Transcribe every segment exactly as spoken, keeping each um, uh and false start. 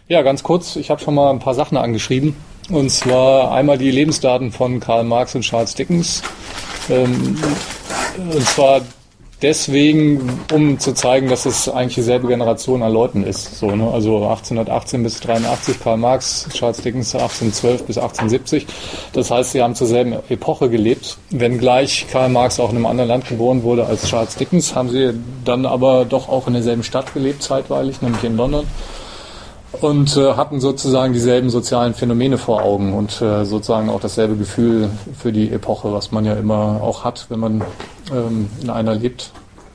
Ja, ganz kurz, ich habe schon mal ein paar Sachen angeschrieben. Und zwar einmal die Lebensdaten von Karl Marx und Charles Dickens. Ähm, und zwar deswegen, um zu zeigen, dass es eigentlich dieselbe Generation an Leuten ist. So, ne? Also achtzehnhundertachtzehn bis dreiundachtzig Karl Marx, Charles Dickens achtzehnhundertzwölf bis achtzehnhundertsiebzig. Das heißt, sie haben zur selben Epoche gelebt. Wenngleich Karl Marx auch in einem anderen Land geboren wurde als Charles Dickens, haben sie dann aber doch auch in derselben Stadt gelebt zeitweilig, nämlich in London. Und äh, hatten sozusagen dieselben sozialen Phänomene vor Augen und äh, sozusagen auch dasselbe Gefühl für die Epoche, was man ja immer auch hat, wenn man ähm, in einer lebt.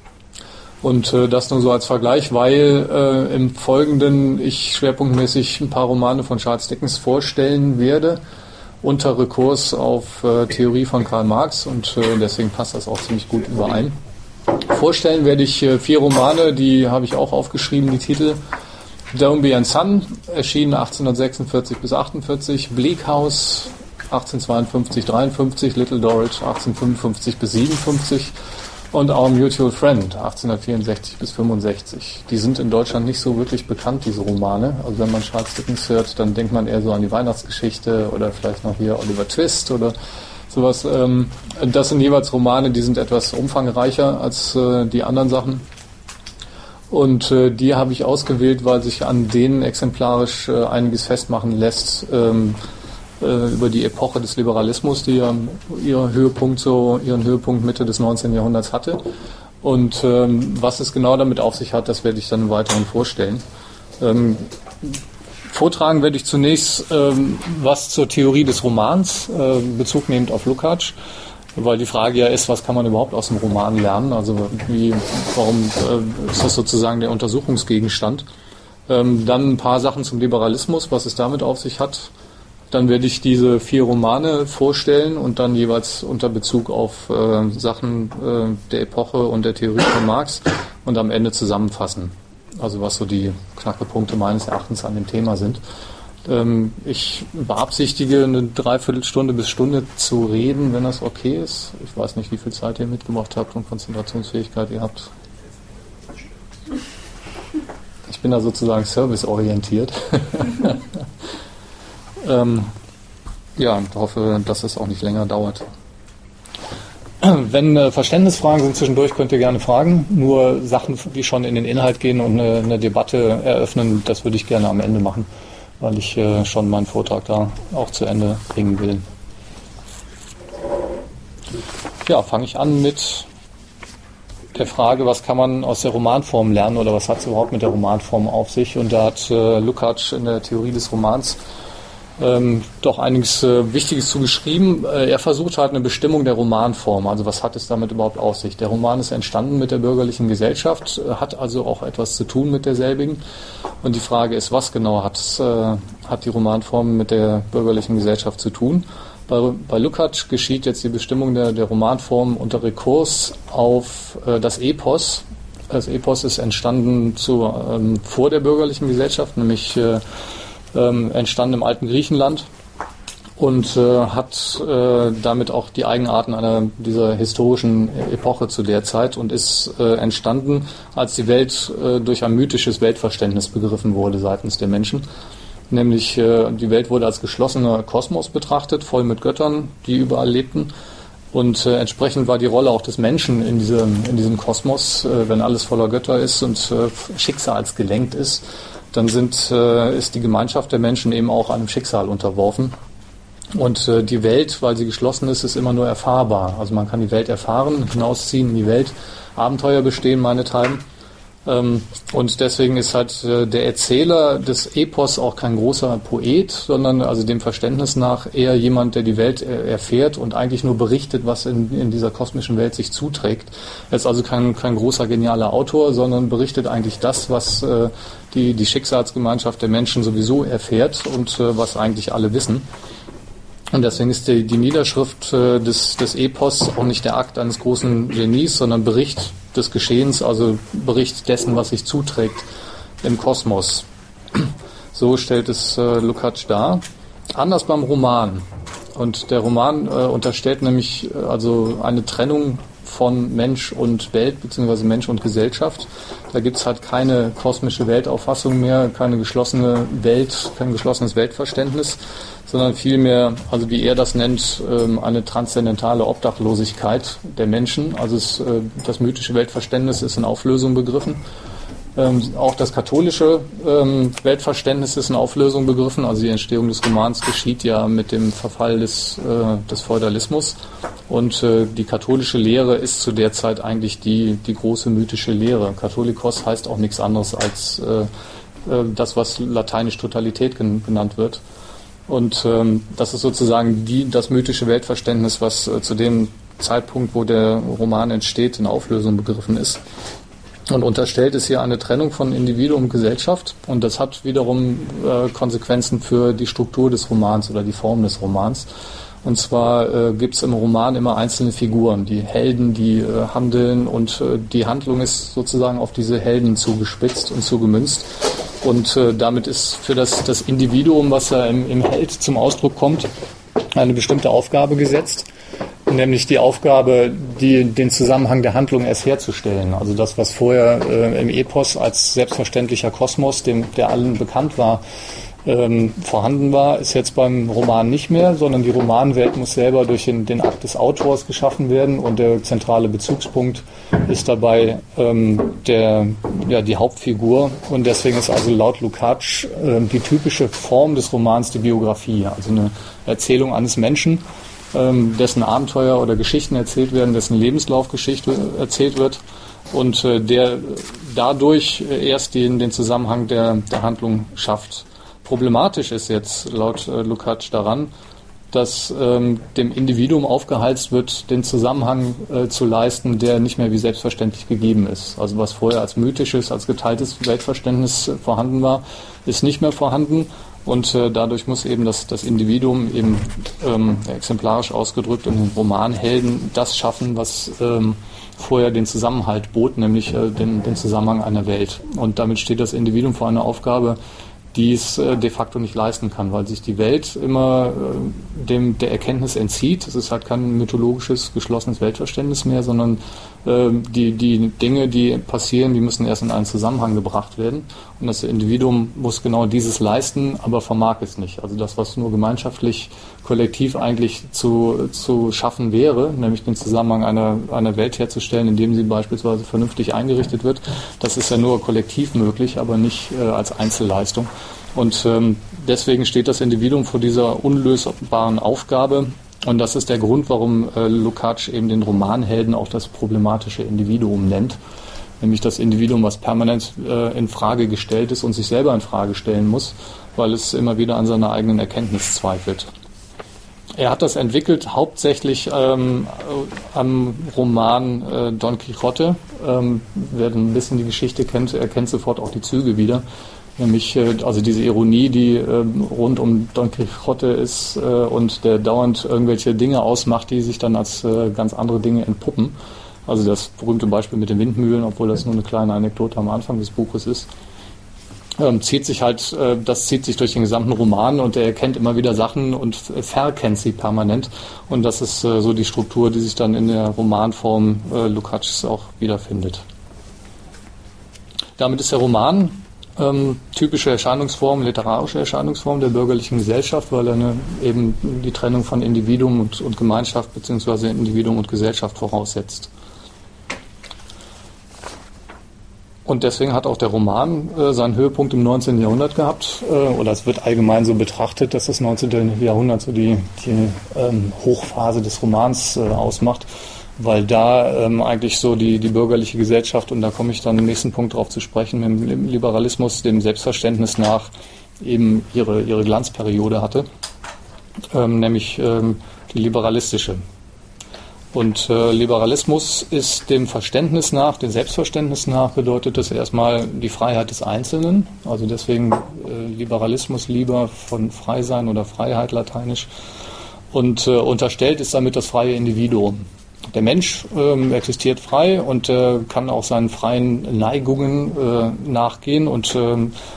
Und äh, das nur so als Vergleich, weil äh, im Folgenden ich schwerpunktmäßig ein paar Romane von Charles Dickens vorstellen werde, unter Rekurs auf äh, Theorie von Karl Marx, und äh, deswegen passt das auch ziemlich gut überein. Vorstellen werde ich äh, vier Romane, die habe ich auch aufgeschrieben, die Titel. Dombey and Son, erschienen achtzehnhundertsechsundvierzig bis achtundvierzig, Bleak House achtzehnhundertzweiundfünfzig bis dreiundfünfzig, Little Dorrit achtzehnhundertfünfundfünfzig bis siebenundfünfzig und Our Mutual Friend achtzehnhundertvierundsechzig bis fünfundsechzig. Die sind in Deutschland nicht so wirklich bekannt, diese Romane. Also wenn man Charles Dickens hört, dann denkt man eher so an die Weihnachtsgeschichte oder vielleicht noch hier Oliver Twist oder sowas. Das sind jeweils Romane, die sind etwas umfangreicher als die anderen Sachen. Und äh, die habe ich ausgewählt, weil sich an denen exemplarisch äh, einiges festmachen lässt ähm, äh, über die Epoche des Liberalismus, die ja ihren Höhepunkt so ihren Höhepunkt Mitte des neunzehnten Jahrhunderts hatte. Und ähm, was es genau damit auf sich hat, das werde ich dann im Weiteren vorstellen. Ähm, vortragen werde ich zunächst ähm, was zur Theorie des Romans, äh, Bezug nehmend auf Lukács. Weil die Frage ja ist, was kann man überhaupt aus dem Roman lernen? Also wie, warum äh, ist das sozusagen der Untersuchungsgegenstand? Ähm, dann ein paar Sachen zum Liberalismus, was es damit auf sich hat. Dann werde ich diese vier Romane vorstellen und dann jeweils unter Bezug auf äh, Sachen äh, der Epoche und der Theorie von Marx und am Ende zusammenfassen. Also was so die Knackepunkte meines Erachtens an dem Thema sind. Ich beabsichtige, eine Dreiviertelstunde bis Stunde zu reden, wenn das okay ist. Ich weiß nicht, wie viel Zeit ihr mitgebracht habt und Konzentrationsfähigkeit ihr habt. Ich bin da sozusagen serviceorientiert. ähm, ja, und hoffe, dass es auch nicht länger dauert. Wenn äh, Verständnisfragen sind zwischendurch, könnt ihr gerne fragen. Nur Sachen, die schon in den Inhalt gehen und eine, eine Debatte eröffnen, das würde ich gerne am Ende machen, weil ich äh, schon meinen Vortrag da auch zu Ende bringen will. Ja, fange ich an mit der Frage, was kann man aus der Romanform lernen oder was hat es überhaupt mit der Romanform auf sich? Und da hat äh, Lukács in der Theorie des Romans ähm, doch einiges äh, Wichtiges zu geschrieben. Äh, er versucht halt eine Bestimmung der Romanform, also was hat es damit überhaupt auf sich? Der Roman ist entstanden mit der bürgerlichen Gesellschaft, äh, hat also auch etwas zu tun mit derselbigen. Und die Frage ist, was genau hat, äh, hat die Romanform mit der bürgerlichen Gesellschaft zu tun? Bei, bei Lukács geschieht jetzt die Bestimmung der, der Romanform unter Rekurs auf äh, das Epos. Das Epos ist entstanden zu, ähm, vor der bürgerlichen Gesellschaft, nämlich äh, ähm, entstanden im alten Griechenland und äh, hat äh, damit auch die Eigenarten einer dieser historischen Epoche zu der Zeit und ist äh, entstanden, als die Welt äh, durch ein mythisches Weltverständnis begriffen wurde seitens der Menschen. Nämlich äh, die Welt wurde als geschlossener Kosmos betrachtet, voll mit Göttern, die überall lebten. Und äh, entsprechend war die Rolle auch des Menschen in diesem, in diesem Kosmos, äh, wenn alles voller Götter ist und äh, schicksalsgelenkt ist, dann sind, äh, ist die Gemeinschaft der Menschen eben auch einem Schicksal unterworfen. Und äh, die Welt, weil sie geschlossen ist, ist immer nur erfahrbar. Also man kann die Welt erfahren, hinausziehen in die Welt, Abenteuer bestehen meinethalben. Ähm, und deswegen ist halt äh, der Erzähler des Epos auch kein großer Poet, sondern also dem Verständnis nach eher jemand, der die Welt äh, erfährt und eigentlich nur berichtet, was in, in dieser kosmischen Welt sich zuträgt. Er ist also kein, kein großer, genialer Autor, sondern berichtet eigentlich das, was äh, die, die Schicksalsgemeinschaft der Menschen sowieso erfährt und äh, was eigentlich alle wissen. Und deswegen ist die, die Niederschrift äh, des, des Epos auch nicht der Akt eines großen Genies, sondern Bericht des Geschehens, also Bericht dessen, was sich zuträgt im Kosmos. So stellt es äh, Lukács dar. Anders beim Roman. Und der Roman äh, unterstellt nämlich äh, also eine Trennung von Mensch und Welt beziehungsweise Mensch und Gesellschaft. Da gibt es halt keine kosmische Weltauffassung mehr, keine geschlossene Welt, kein geschlossenes Weltverständnis, sondern vielmehr, also wie er das nennt, eine transzendentale Obdachlosigkeit der Menschen. Also es, das mythische Weltverständnis ist in Auflösung begriffen. Ähm, auch das katholische ähm, Weltverständnis ist in Auflösung begriffen. Also die Entstehung des Romans geschieht ja mit dem Verfall des, äh, des Feudalismus. Und äh, die katholische Lehre ist zu der Zeit eigentlich die, die große mythische Lehre. Katholikos heißt auch nichts anderes als äh, äh, das, was lateinisch Totalität gen- genannt wird. Und ähm, das ist sozusagen die, das mythische Weltverständnis, was äh, zu dem Zeitpunkt, wo der Roman entsteht, in Auflösung begriffen ist. Und unterstellt ist hier eine Trennung von Individuum und Gesellschaft. Und das hat wiederum äh, Konsequenzen für die Struktur des Romans oder die Form des Romans. Und zwar äh, gibt es im Roman immer einzelne Figuren, die Helden, die äh, handeln, und äh, die Handlung ist sozusagen auf diese Helden zugespitzt und zugemünzt. Und äh, damit ist für das, das Individuum, was ja im, im Held zum Ausdruck kommt, eine bestimmte Aufgabe gesetzt. Nämlich die Aufgabe, die, den Zusammenhang der Handlung erst herzustellen. Also das, was vorher äh, im Epos als selbstverständlicher Kosmos, dem, der allen bekannt war, ähm, vorhanden war, ist jetzt beim Roman nicht mehr, sondern die Romanwelt muss selber durch den, den Akt des Autors geschaffen werden, und der zentrale Bezugspunkt ist dabei ähm, der, ja, die Hauptfigur, und deswegen ist also laut Lukács äh, die typische Form des Romans die Biografie, also eine Erzählung eines Menschen, dessen Abenteuer oder Geschichten erzählt werden, dessen Lebenslaufgeschichte erzählt wird und äh, der dadurch erst den, den Zusammenhang der, der Handlung schafft. Problematisch ist jetzt laut äh, Lukács daran, dass ähm, dem Individuum aufgeheizt wird, den Zusammenhang äh, zu leisten, der nicht mehr wie selbstverständlich gegeben ist. Also was vorher als mythisches, als geteiltes Weltverständnis äh, vorhanden war, ist nicht mehr vorhanden. Und äh, dadurch muss eben das, das Individuum eben ähm, exemplarisch ausgedrückt in den Romanhelden das schaffen, was ähm, vorher den Zusammenhalt bot, nämlich äh, den, den Zusammenhang einer Welt. Und damit steht das Individuum vor einer Aufgabe, die es äh, de facto nicht leisten kann, weil sich die Welt immer äh, dem der Erkenntnis entzieht. Es ist halt kein mythologisches, geschlossenes Weltverständnis mehr, sondern äh, die, die Dinge, die passieren, die müssen erst in einen Zusammenhang gebracht werden. Und das Individuum muss genau dieses leisten, aber vermag es nicht. Also das, was nur gemeinschaftlich, kollektiv eigentlich zu, zu schaffen wäre, nämlich den Zusammenhang einer, einer Welt herzustellen, indem sie beispielsweise vernünftig eingerichtet wird, das ist ja nur kollektiv möglich, aber nicht äh, als Einzelleistung. Und ähm, deswegen steht das Individuum vor dieser unlösbaren Aufgabe. Und das ist der Grund, warum äh, Lukács eben den Romanhelden auch das problematische Individuum nennt. Nämlich das Individuum, was permanent äh, in Frage gestellt ist und sich selber in Frage stellen muss, weil es immer wieder an seiner eigenen Erkenntnis zweifelt. Er hat das entwickelt hauptsächlich ähm, am Roman äh, Don Quixote. Ähm, wer ein bisschen die Geschichte kennt, erkennt sofort auch die Züge wieder. Nämlich äh, also diese Ironie, die äh, rund um Don Quixote ist äh, und der dauernd irgendwelche Dinge ausmacht, die sich dann als äh, ganz andere Dinge entpuppen. Also das berühmte Beispiel mit den Windmühlen, obwohl das nur eine kleine Anekdote am Anfang des Buches ist. Ähm, zieht sich halt, äh, das zieht sich durch den gesamten Roman, und er erkennt immer wieder Sachen und verkennt sie permanent. Und das ist äh, so die Struktur, die sich dann in der Romanform äh, Lukács auch wiederfindet. Damit ist der Roman ähm, typische Erscheinungsform, literarische Erscheinungsform der bürgerlichen Gesellschaft, weil er eine, eben die Trennung von Individuum und, und Gemeinschaft bzw. Individuum und Gesellschaft voraussetzt. Und deswegen hat auch der Roman äh, seinen Höhepunkt im neunzehnten Jahrhundert gehabt, äh, oder es wird allgemein so betrachtet, dass das neunzehnten Jahrhundert so die, die ähm, Hochphase des Romans äh, ausmacht, weil da ähm, eigentlich so die, die bürgerliche Gesellschaft, und da komme ich dann im nächsten Punkt drauf zu sprechen, mit dem Liberalismus, dem Selbstverständnis nach eben ihre, ihre Glanzperiode hatte, ähm, nämlich ähm, die liberalistische. Und äh, Liberalismus ist dem Verständnis nach, dem Selbstverständnis nach, bedeutet das erstmal die Freiheit des Einzelnen. Also deswegen äh, Liberalismus lieber von Freisein oder Freiheit lateinisch. Und äh, unterstellt ist damit das freie Individuum. Der Mensch ähm, existiert frei und äh, kann auch seinen freien Neigungen äh, nachgehen und ähm,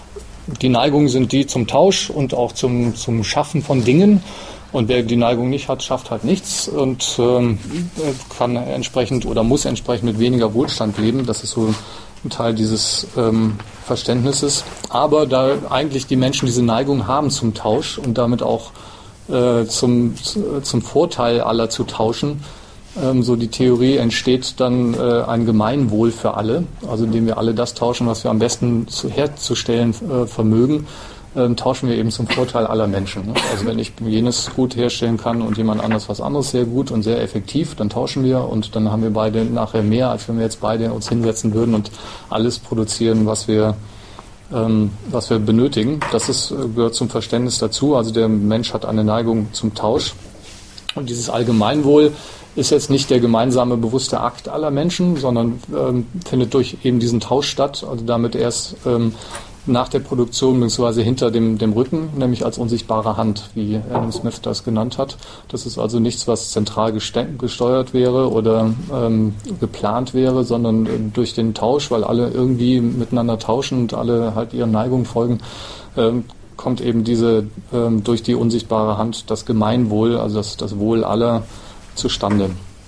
die Neigungen sind die zum Tausch und auch zum, zum Schaffen von Dingen. Und wer die Neigung nicht hat, schafft halt nichts und ähm, kann entsprechend oder muss entsprechend mit weniger Wohlstand leben. Das ist so ein Teil dieses ähm, Verständnisses. Aber da eigentlich die Menschen diese Neigung haben zum Tausch und damit auch äh, zum, zum Vorteil aller zu tauschen, ähm, so die Theorie, entsteht dann äh, ein Gemeinwohl für alle, also indem wir alle das tauschen, was wir am besten zu, herzustellen äh, vermögen. Ähm, tauschen wir eben zum Vorteil aller Menschen. Ne? Also wenn ich jenes gut herstellen kann und jemand anders was anderes sehr gut und sehr effektiv, dann tauschen wir und dann haben wir beide nachher mehr, als wenn wir jetzt beide uns hinsetzen würden und alles produzieren, was wir, ähm, was wir benötigen. Das ist, gehört zum Verständnis dazu. Also der Mensch hat eine Neigung zum Tausch. Und dieses Allgemeinwohl ist jetzt nicht der gemeinsame bewusste Akt aller Menschen, sondern ähm, findet durch eben diesen Tausch statt. Also damit erst ähm, nach der Produktion bzw. hinter dem, dem Rücken, nämlich als unsichtbare Hand, wie Adam Smith das genannt hat. Das ist also nichts, was zentral geste- gesteuert wäre oder ähm, geplant wäre, sondern äh, durch den Tausch, weil alle irgendwie miteinander tauschen und alle halt ihren Neigungen folgen, ähm, kommt eben diese ähm, durch die unsichtbare Hand das Gemeinwohl, also das, das Wohl aller zustande.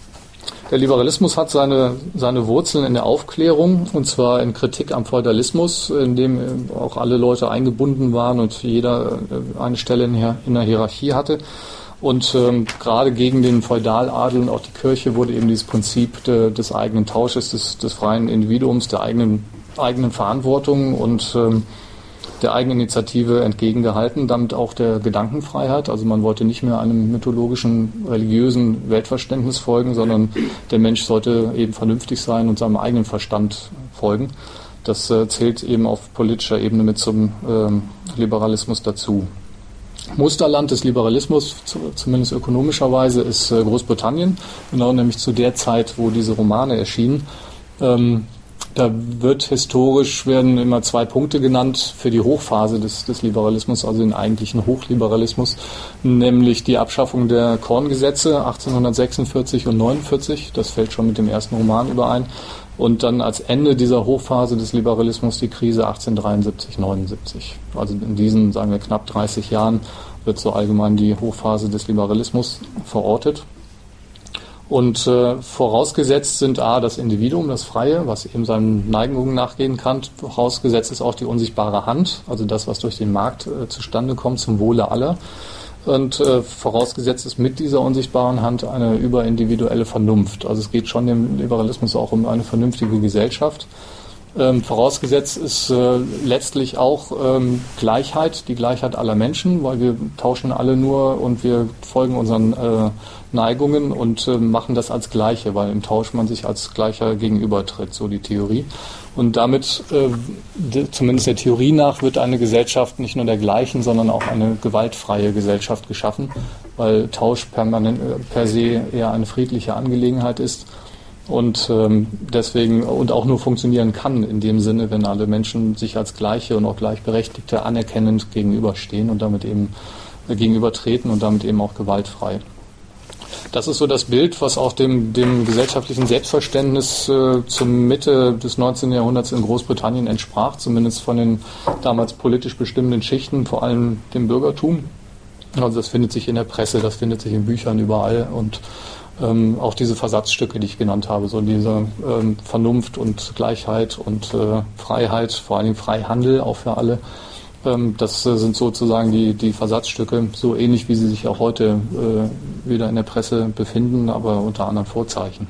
Der Liberalismus hat seine, seine Wurzeln in der Aufklärung, und zwar in Kritik am Feudalismus, in dem auch alle Leute eingebunden waren und jeder eine Stelle in, in der Hierarchie hatte. Und ähm, gerade gegen den Feudaladel und auch die Kirche wurde eben dieses Prinzip de, des eigenen Tausches, des, des freien Individuums, der eigenen, eigenen Verantwortung und ähm, der Eigeninitiative entgegengehalten, damit auch der Gedankenfreiheit. Also man wollte nicht mehr einem mythologischen, religiösen Weltverständnis folgen, sondern der Mensch sollte eben vernünftig sein und seinem eigenen Verstand folgen. Das äh, zählt eben auf politischer Ebene mit zum ähm, Liberalismus dazu. Musterland des Liberalismus, zu, zumindest ökonomischerweise, ist äh, Großbritannien, genau nämlich zu der Zeit, wo diese Romane erschienen. Ähm, Da wird historisch, werden immer zwei Punkte genannt für die Hochphase des, des Liberalismus, also den eigentlichen Hochliberalismus, nämlich die Abschaffung der Korngesetze achtzehnhundertsechsundvierzig und neunundvierzig, das fällt schon mit dem ersten Roman überein, und dann als Ende dieser Hochphase des Liberalismus die Krise achtzehnhundertdreiundsiebzig neunundsiebzig. Also in diesen, sagen wir, knapp dreißig Jahren wird so allgemein die Hochphase des Liberalismus verortet. Und äh, vorausgesetzt sind A, das Individuum, das Freie, was eben seinen Neigungen nachgehen kann. Vorausgesetzt ist auch die unsichtbare Hand, also das, was durch den Markt äh, zustande kommt, zum Wohle aller. Und äh, vorausgesetzt ist mit dieser unsichtbaren Hand eine überindividuelle Vernunft. Also es geht schon im Liberalismus auch um eine vernünftige Gesellschaft. Ähm, vorausgesetzt ist äh, letztlich auch ähm, Gleichheit, die Gleichheit aller Menschen, weil wir tauschen alle nur und wir folgen unseren äh, Neigungen und äh, machen das als Gleiche, weil im Tausch man sich als Gleicher gegenübertritt, so die Theorie. Und damit, äh, de, zumindest der Theorie nach, wird eine Gesellschaft nicht nur der gleichen, sondern auch eine gewaltfreie Gesellschaft geschaffen, weil Tausch permanent, äh, per se eher eine friedliche Angelegenheit ist. Und ähm, deswegen und auch nur funktionieren kann in dem Sinne, wenn alle Menschen sich als Gleiche und auch Gleichberechtigte anerkennend gegenüberstehen und damit eben äh, gegenübertreten und damit eben auch gewaltfrei. Das ist so das Bild, was auch dem, dem gesellschaftlichen Selbstverständnis äh, zur Mitte des neunzehnten Jahrhunderts in Großbritannien entsprach, zumindest von den damals politisch bestimmenden Schichten, vor allem dem Bürgertum. Also das findet sich in der Presse, das findet sich in Büchern überall und Ähm, auch diese Versatzstücke, die ich genannt habe, so diese ähm, Vernunft und Gleichheit und äh, Freiheit, vor allem Freihandel auch für alle, ähm, das äh, sind sozusagen die, die Versatzstücke, so ähnlich wie sie sich auch heute äh, wieder in der Presse befinden, aber unter anderen Vorzeichen.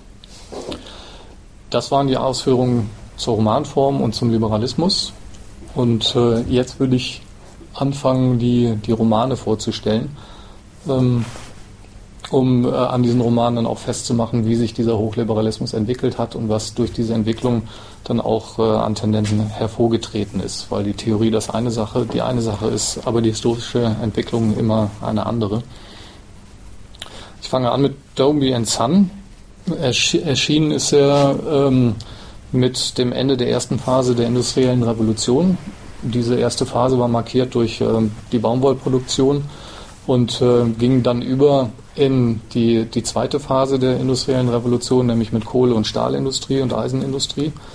Das waren die Ausführungen zur Romanform und zum Liberalismus. Und äh, jetzt würde ich anfangen, die, die Romane vorzustellen. Ähm, um äh, an diesen Romanen dann auch festzumachen, wie sich dieser Hochliberalismus entwickelt hat und was durch diese Entwicklung dann auch äh, an Tendenzen hervorgetreten ist, weil die Theorie das eine Sache, die eine Sache ist, aber die historische Entwicklung immer eine andere. Ich fange an mit Dombey and Son. Ersch- erschienen ist er ähm, mit dem Ende der ersten Phase der industriellen Revolution. Diese erste Phase war markiert durch äh, die Baumwollproduktion und äh, ging dann über in die, die zweite Phase der industriellen Revolution, nämlich mit Kohle- und Stahlindustrie und Eisenindustrie.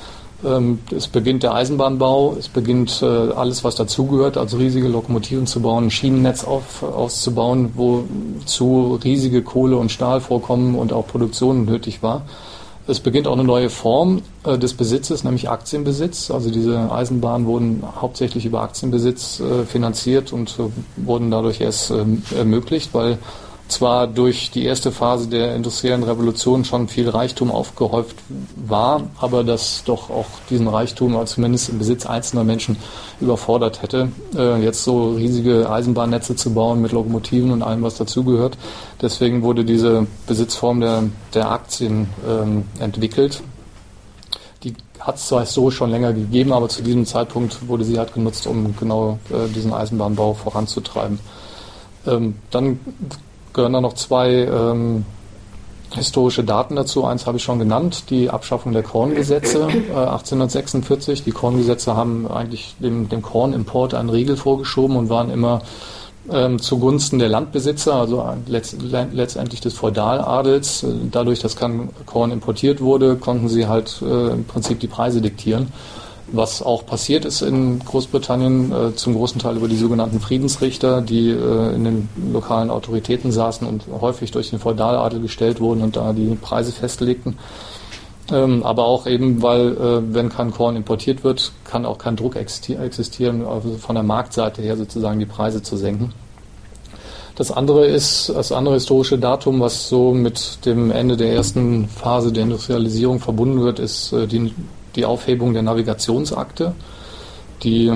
Ähm, es beginnt der Eisenbahnbau, es beginnt äh, alles, was dazugehört, also riesige Lokomotiven zu bauen, ein Schienennetz auf, auszubauen, wozu riesige Kohle- und Stahlvorkommen und auch Produktion nötig war. Es beginnt auch eine neue Form äh, des Besitzes, nämlich Aktienbesitz. Also diese Eisenbahnen wurden hauptsächlich über Aktienbesitz äh, finanziert und äh, wurden dadurch erst äh, ermöglicht, weil zwar durch die erste Phase der industriellen Revolution schon viel Reichtum aufgehäuft war, aber das doch auch diesen Reichtum, also zumindest im Besitz einzelner Menschen, überfordert hätte, äh, jetzt so riesige Eisenbahnnetze zu bauen mit Lokomotiven und allem, was dazugehört. Deswegen wurde diese Besitzform der, der Aktien ähm, entwickelt. Die hat es zwar so schon länger gegeben, aber zu diesem Zeitpunkt wurde sie halt genutzt, um genau äh, diesen Eisenbahnbau voranzutreiben. Ähm, dann gehören da noch zwei ähm, historische Daten dazu. Eins habe ich schon genannt, die Abschaffung der Korngesetze äh, achtzehnhundertsechsundvierzig. Die Korngesetze haben eigentlich dem, dem Kornimport einen Riegel vorgeschoben und waren immer ähm, zugunsten der Landbesitzer, also letzt, letztendlich des Feudaladels. Dadurch, dass kein Korn importiert wurde, konnten sie halt äh, im Prinzip die Preise diktieren. Was auch passiert ist in Großbritannien, äh, zum großen Teil über die sogenannten Friedensrichter, die äh, in den lokalen Autoritäten saßen und häufig durch den Feudaladel gestellt wurden und da die Preise festlegten. Ähm, aber auch eben, weil äh, wenn kein Korn importiert wird, kann auch kein Druck existieren, also von der Marktseite her sozusagen die Preise zu senken. Das andere ist, das andere historische Datum, was so mit dem Ende der ersten Phase der Industrialisierung verbunden wird, ist äh, die die Aufhebung der Navigationsakte, die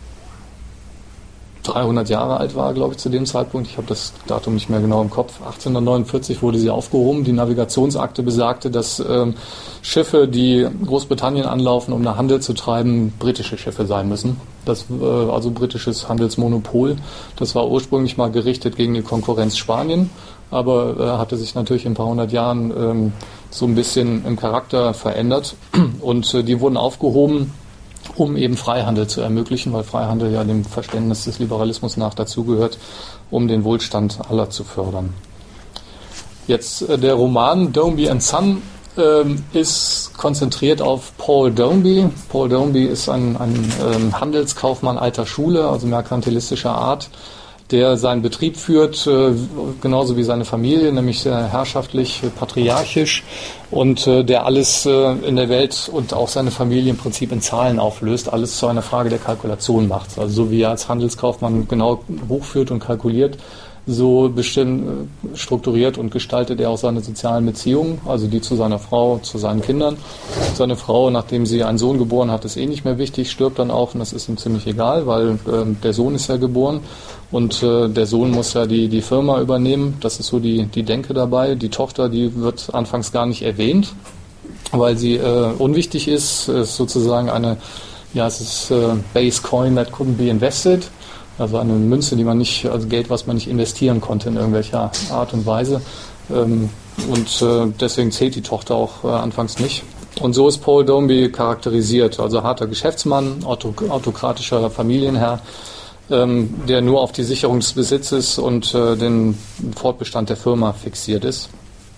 dreihundert Jahre alt war, glaube ich, zu dem Zeitpunkt. Ich habe das Datum nicht mehr genau im Kopf. achtzehnhundertneunundvierzig wurde sie aufgehoben. Die Navigationsakte besagte, dass ähm, Schiffe, die Großbritannien anlaufen, um da Handel zu treiben, britische Schiffe sein müssen. Das, äh, also britisches Handelsmonopol. Das war ursprünglich mal gerichtet gegen die Konkurrenz Spanien, aber äh, hatte sich natürlich in ein paar hundert Jahren ähm, so ein bisschen im Charakter verändert. Und äh, die wurden aufgehoben, um eben Freihandel zu ermöglichen, weil Freihandel ja dem Verständnis des Liberalismus nach dazugehört, um den Wohlstand aller zu fördern. Jetzt äh, der Roman Dombey and Son ähm, ist konzentriert auf Paul Dombey. Paul Dombey ist ein, ein ähm, Handelskaufmann alter Schule, also merkantilistischer Art, der seinen Betrieb führt, äh, genauso wie seine Familie, nämlich sehr herrschaftlich, äh, patriarchisch und äh, der alles äh, in der Welt und auch seine Familie im Prinzip in Zahlen auflöst, alles zu einer Frage der Kalkulation macht. Also so wie er als Handelskaufmann genau Buch führt und kalkuliert, so bestimmt äh, strukturiert und gestaltet er auch seine sozialen Beziehungen, also die zu seiner Frau, zu seinen Kindern. Seine Frau, nachdem sie einen Sohn geboren hat, ist eh nicht mehr wichtig, stirbt dann auch und das ist ihm ziemlich egal, weil äh, der Sohn ist ja geboren. Und äh, der Sohn muss ja die, die Firma übernehmen. Das ist so die, die Denke dabei. Die Tochter, die wird anfangs gar nicht erwähnt, weil sie äh, unwichtig ist. Es ist sozusagen eine, ja, es ist äh, Base Coin that couldn't be invested. Also eine Münze, die man nicht, also Geld, was man nicht investieren konnte in irgendwelcher Art und Weise. Ähm, und äh, deswegen zählt die Tochter auch äh, anfangs nicht. Und so ist Paul Dombey charakterisiert. Also harter Geschäftsmann, autokratischer Familienherr, Ähm, der nur auf die Sicherung des Besitzes und äh, den Fortbestand der Firma fixiert ist.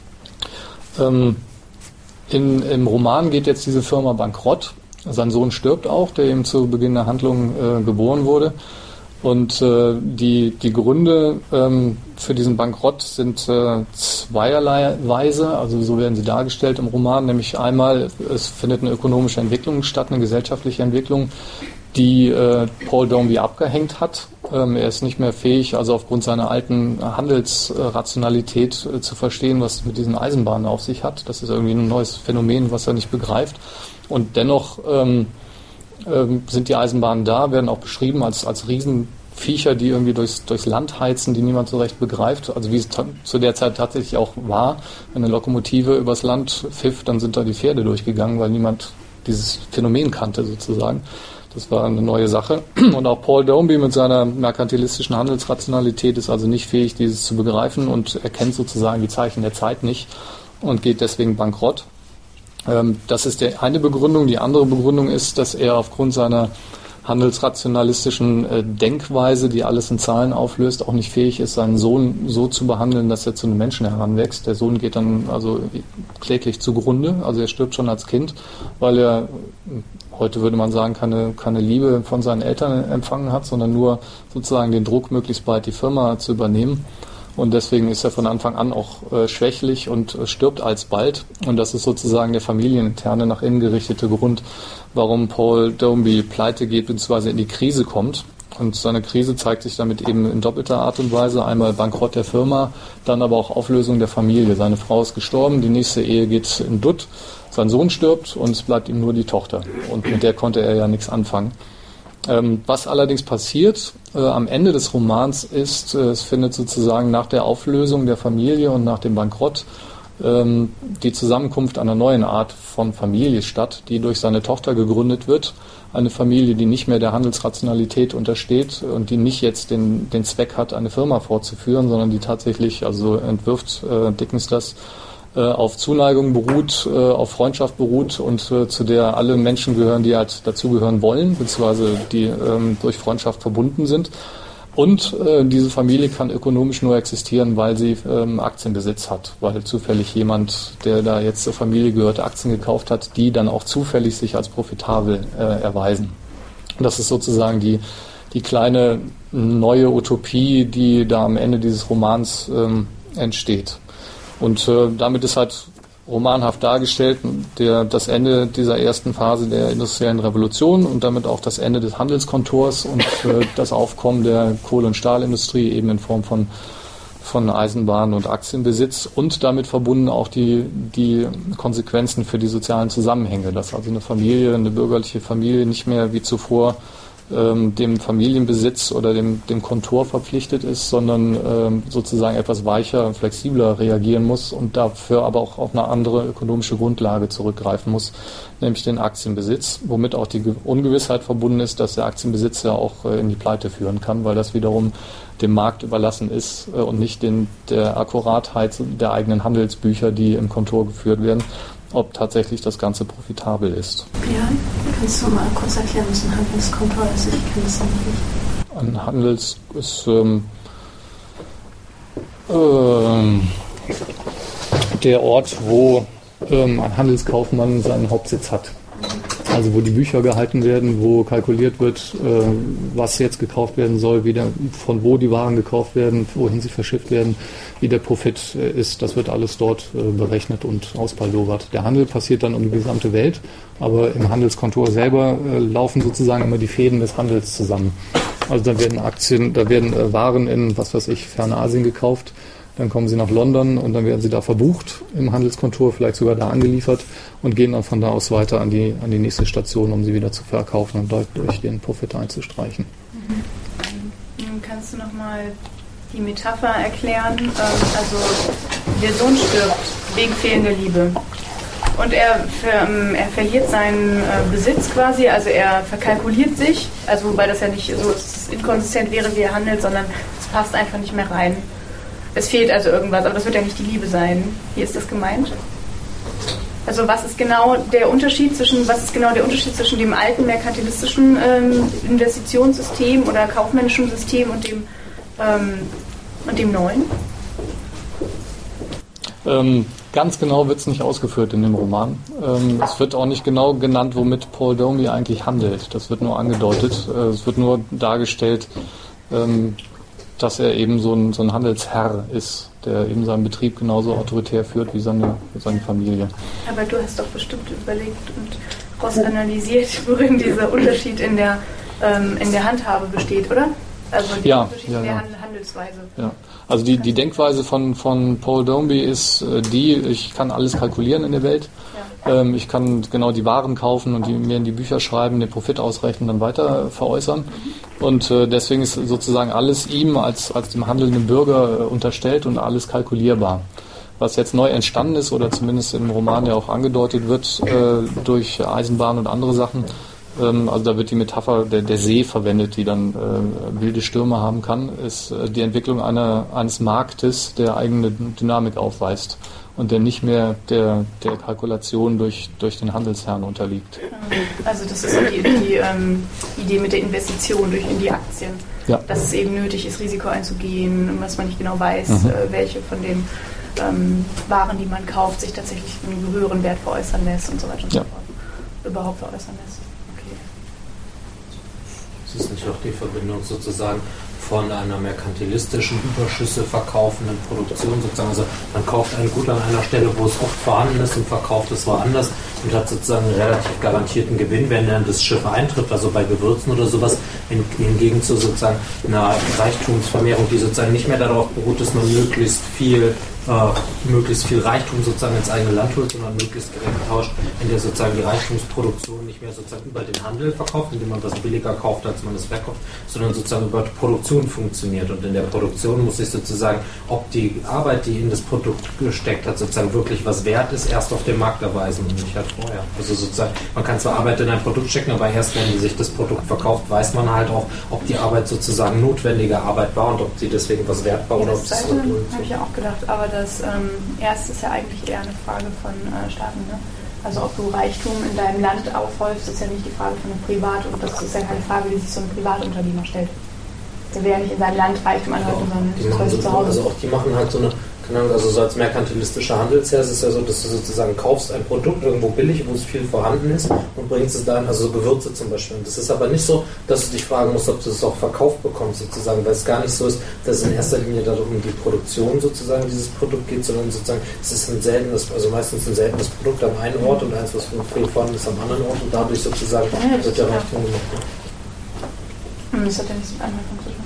Ähm, in, Im Roman geht jetzt diese Firma bankrott. Sein Sohn stirbt auch, der ihm zu Beginn der Handlung äh, geboren wurde. Und äh, die, die Gründe ähm, für diesen Bankrott sind äh, zweierlei Weise, also so werden sie dargestellt im Roman, nämlich einmal, es findet eine ökonomische Entwicklung statt, eine gesellschaftliche Entwicklung, die äh, Paul Dombey abgehängt hat. Ähm, er ist nicht mehr fähig, also aufgrund seiner alten Handelsrationalität äh, zu verstehen, was mit diesen Eisenbahnen auf sich hat. Das ist irgendwie ein neues Phänomen, was er nicht begreift. Und dennoch ähm, ähm, sind die Eisenbahnen da, werden auch beschrieben als, als Riesenviecher, die irgendwie durchs, durchs Land heizen, die niemand so recht begreift. Also wie es ta- zu der Zeit tatsächlich auch war, wenn eine Lokomotive übers Land pfiff, dann sind da die Pferde durchgegangen, weil niemand dieses Phänomen kannte sozusagen. Das war eine neue Sache. Und auch Paul Dombey mit seiner merkantilistischen Handelsrationalität ist also nicht fähig, dieses zu begreifen und erkennt sozusagen die Zeichen der Zeit nicht und geht deswegen bankrott. Das ist die eine Begründung. Die andere Begründung ist, dass er aufgrund seiner handelsrationalistischen Denkweise, die alles in Zahlen auflöst, auch nicht fähig ist, seinen Sohn so zu behandeln, dass er zu einem Menschen heranwächst. Der Sohn geht dann also kläglich zugrunde, also er stirbt schon als Kind, weil er heute würde man sagen, keine, keine Liebe von seinen Eltern empfangen hat, sondern nur sozusagen den Druck, möglichst bald die Firma zu übernehmen. Und deswegen ist er von Anfang an auch äh, schwächlich und äh, stirbt alsbald. Und das ist sozusagen der familieninterne, nach innen gerichtete Grund, warum Paul Dombey pleite geht bzw. in die Krise kommt. Und seine Krise zeigt sich damit eben in doppelter Art und Weise. Einmal Bankrott der Firma, dann aber auch Auflösung der Familie. Seine Frau ist gestorben, die nächste Ehe geht in Dutt, sein Sohn stirbt und es bleibt ihm nur die Tochter. Und mit der konnte er ja nichts anfangen. Ähm, was allerdings passiert äh, am Ende des Romans ist, äh, es findet sozusagen nach der Auflösung der Familie und nach dem Bankrott ähm, die Zusammenkunft einer neuen Art von Familie statt, die durch seine Tochter gegründet wird. Eine Familie, die nicht mehr der Handelsrationalität untersteht und die nicht jetzt den, den Zweck hat, eine Firma fortzuführen, sondern die tatsächlich, also entwirft äh, Dickens das, auf Zuneigung beruht, auf Freundschaft beruht und äh, zu der alle Menschen gehören, die halt dazugehören wollen, beziehungsweise die ähm, durch Freundschaft verbunden sind. Und äh, diese Familie kann ökonomisch nur existieren, weil sie ähm, Aktienbesitz hat, weil zufällig jemand, der da jetzt zur Familie gehört, Aktien gekauft hat, die dann auch zufällig sich als profitabel äh, erweisen. Und das ist sozusagen die, die kleine neue Utopie, die da am Ende dieses Romans ähm, entsteht. Und äh, damit ist halt romanhaft dargestellt der, das Ende dieser ersten Phase der industriellen Revolution und damit auch das Ende des Handelskontors und äh, das Aufkommen der Kohle- und Stahlindustrie eben in Form von, von Eisenbahn und Aktienbesitz und damit verbunden auch die, die Konsequenzen für die sozialen Zusammenhänge, dass also eine Familie, eine bürgerliche Familie nicht mehr wie zuvor Ähm, dem Familienbesitz oder dem, dem Kontor verpflichtet ist, sondern ähm, sozusagen etwas weicher, flexibler reagieren muss und dafür aber auch auf eine andere ökonomische Grundlage zurückgreifen muss, nämlich den Aktienbesitz, womit auch die Ungewissheit verbunden ist, dass der Aktienbesitz ja auch äh, in die Pleite führen kann, weil das wiederum dem Markt überlassen ist äh, und nicht den, der Akkuratheit der eigenen Handelsbücher, die im Kontor geführt werden, ob tatsächlich das Ganze profitabel ist. Ja, kannst du mal kurz erklären, was ein Handelskontor ist? Ich kenne das noch nicht. Ein Handels ist ähm, ähm, der Ort, wo ähm, ein Handelskaufmann seinen Hauptsitz hat. Also wo die Bücher gehalten werden, wo kalkuliert wird, äh, was jetzt gekauft werden soll, wie der, von wo die Waren gekauft werden, wohin sie verschifft werden, wie der Profit äh, ist. Das wird alles dort äh, berechnet und auspaldowert. Der Handel passiert dann um die gesamte Welt, aber im Handelskontor selber äh, laufen sozusagen immer die Fäden des Handels zusammen. Also da werden Aktien, da werden äh, Waren in, was weiß ich, Fernasien gekauft. Dann kommen sie nach London und dann werden sie da verbucht im Handelskontor, vielleicht sogar da angeliefert und gehen dann von da aus weiter an die, an die nächste Station, um sie wieder zu verkaufen und dadurch den Profit einzustreichen. Mhm. Kannst du nochmal die Metapher erklären? Also der Sohn stirbt wegen fehlender Liebe und er, ver, er verliert seinen Besitz quasi, also er verkalkuliert sich, also wobei das ja nicht so inkonsistent wäre, wie er handelt, sondern es passt einfach nicht mehr rein. Es fehlt also irgendwas, aber das wird ja nicht die Liebe sein. Wie ist das gemeint? Also was ist genau der Unterschied zwischen was ist genau der Unterschied zwischen dem alten merkantilistischen ähm, Investitionssystem oder kaufmännischen System und dem ähm, und dem neuen? Ähm, ganz genau wird es nicht ausgeführt in dem Roman. Ähm, es wird auch nicht genau genannt, womit Paul Dombey eigentlich handelt. Das wird nur angedeutet. Äh, es wird nur dargestellt, ähm, dass er eben so ein, so ein Handelsherr ist, der eben seinen Betrieb genauso autoritär führt wie seine, seine Familie. Aber du hast doch bestimmt überlegt und rausanalysiert, worin dieser Unterschied in der, ähm, in der Handhabe besteht, oder? Also der ja, Unterschied ja, in der ja. Handelsweise. Ja. Also die, die Denkweise von, von Paul Dombey ist äh, die, ich kann alles kalkulieren in der Welt. Ja. Ähm, ich kann genau die Waren kaufen und die, mir in die Bücher schreiben, den Profit ausrechnen, dann weiter veräußern. Mhm. Und äh, deswegen ist sozusagen alles ihm als, als dem handelnden Bürger äh, unterstellt und alles kalkulierbar. Was jetzt neu entstanden ist oder zumindest im Roman ja auch angedeutet wird äh, durch Eisenbahn und andere Sachen, also da wird die Metapher der, der See verwendet, die dann äh, wilde Stürme haben kann, ist äh, die Entwicklung einer, eines Marktes, der eigene Dynamik aufweist und der nicht mehr der, der Kalkulation durch, durch den Handelsherrn unterliegt. Also das ist die, die ähm, Idee mit der Investition durch in die Aktien, ja. Dass es eben nötig ist, Risiko einzugehen, was man nicht genau weiß, mhm. äh, welche von den ähm, Waren, die man kauft, sich tatsächlich einen höheren Wert veräußern lässt und so weiter und ja. so fort. Überhaupt veräußern lässt. Es ist nicht auch die Verbindung sozusagen von einer merkantilistischen, Überschüsse verkaufenden Produktion sozusagen. Also man kauft ein Gut an einer Stelle, wo es oft vorhanden ist und verkauft es woanders und hat sozusagen einen relativ garantierten Gewinn, wenn dann das Schiff eintrifft, also bei Gewürzen oder sowas, hingegen zu sozusagen einer Reichtumsvermehrung, die sozusagen nicht mehr darauf beruht, dass man möglichst viel äh, möglichst viel Reichtum sozusagen ins eigene Land holt, sondern möglichst gering tauscht, in der sozusagen die Reichtumsproduktion nicht mehr sozusagen über den Handel verkauft, indem man was billiger kauft, als man es verkauft, sondern sozusagen über die Produktion funktioniert. Und in der Produktion muss sich sozusagen, ob die Arbeit, die in das Produkt gesteckt hat, sozusagen wirklich was wert ist, erst auf dem Markt erweisen und nicht halt vorher. Also sozusagen, man kann zwar Arbeit in ein Produkt stecken, aber erst wenn sich das Produkt verkauft, weiß man halt auch, ob die Arbeit sozusagen notwendige Arbeit war und ob sie deswegen was wert war oder ob es das habe ich ja auch gedacht, aber das ähm, erste ist ja eigentlich eher eine Frage von äh, Staaten, ne? Also ob du Reichtum in deinem Land aufhäufst, ist ja nicht die Frage von einem Privat, und das ist ja keine Frage, die sich so ein Privatunternehmer stellt. Der will ja nicht in seinem Land Reichtum anhalten, sondern so, zu Hause. Also auch die machen halt so eine, also so als merkantilistischer Handelsherr ist es ja so, dass du sozusagen kaufst ein Produkt irgendwo billig, wo es viel vorhanden ist und bringst es dann, also so Gewürze zum Beispiel. Und das ist aber nicht so, dass du dich fragen musst, ob du es auch verkauft bekommst sozusagen, weil es gar nicht so ist, dass es in erster Linie darum um die Produktion sozusagen dieses Produkt geht, sondern sozusagen es ist ein seltenes, also meistens ein seltenes Produkt am einen Ort und eins, was viel vorhanden ist am anderen Ort und dadurch sozusagen ja, wird der Reichtum gemacht. Ja. Das hat ja nichts mit Anhaltung zu tun.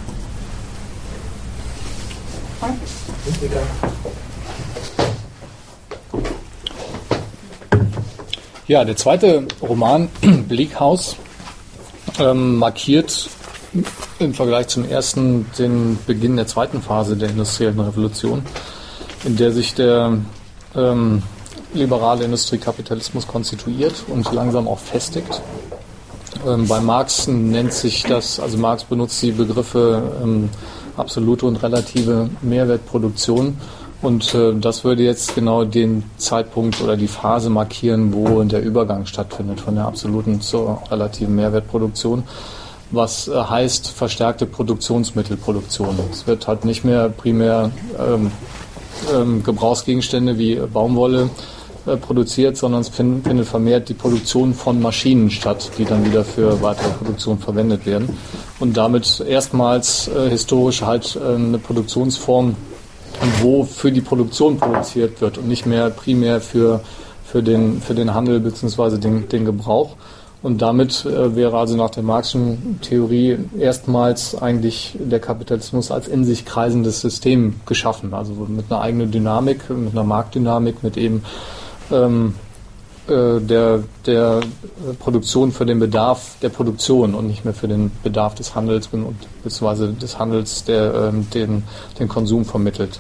Ja, der zweite Roman, Bleak House, ähm, markiert im Vergleich zum ersten den Beginn der zweiten Phase der industriellen Revolution, in der sich der ähm, liberale Industriekapitalismus konstituiert und langsam auch festigt. Ähm, bei Marx nennt sich das, also Marx benutzt die Begriffe ähm, absolute und relative Mehrwertproduktion. Und äh, das würde jetzt genau den Zeitpunkt oder die Phase markieren, wo der Übergang stattfindet von der absoluten zur relativen Mehrwertproduktion. Was äh, heißt verstärkte Produktionsmittelproduktion. Es wird halt nicht mehr primär ähm, ähm, Gebrauchsgegenstände wie Baumwolle äh, produziert, sondern es find, findet vermehrt die Produktion von Maschinen statt, die dann wieder für weitere Produktion verwendet werden. Und damit erstmals äh, historisch halt äh, eine Produktionsform, wo für die Produktion produziert wird und nicht mehr primär für, für, den, für den Handel bzw. Den, den Gebrauch. Und damit äh, wäre also nach der Marxischen Theorie erstmals eigentlich der Kapitalismus als in sich kreisendes System geschaffen. Also mit einer eigenen Dynamik, mit einer Marktdynamik, mit eben ähm, Der, der Produktion für den Bedarf der Produktion und nicht mehr für den Bedarf des Handels und beziehungsweise des Handels, der ähm, den, den Konsum vermittelt.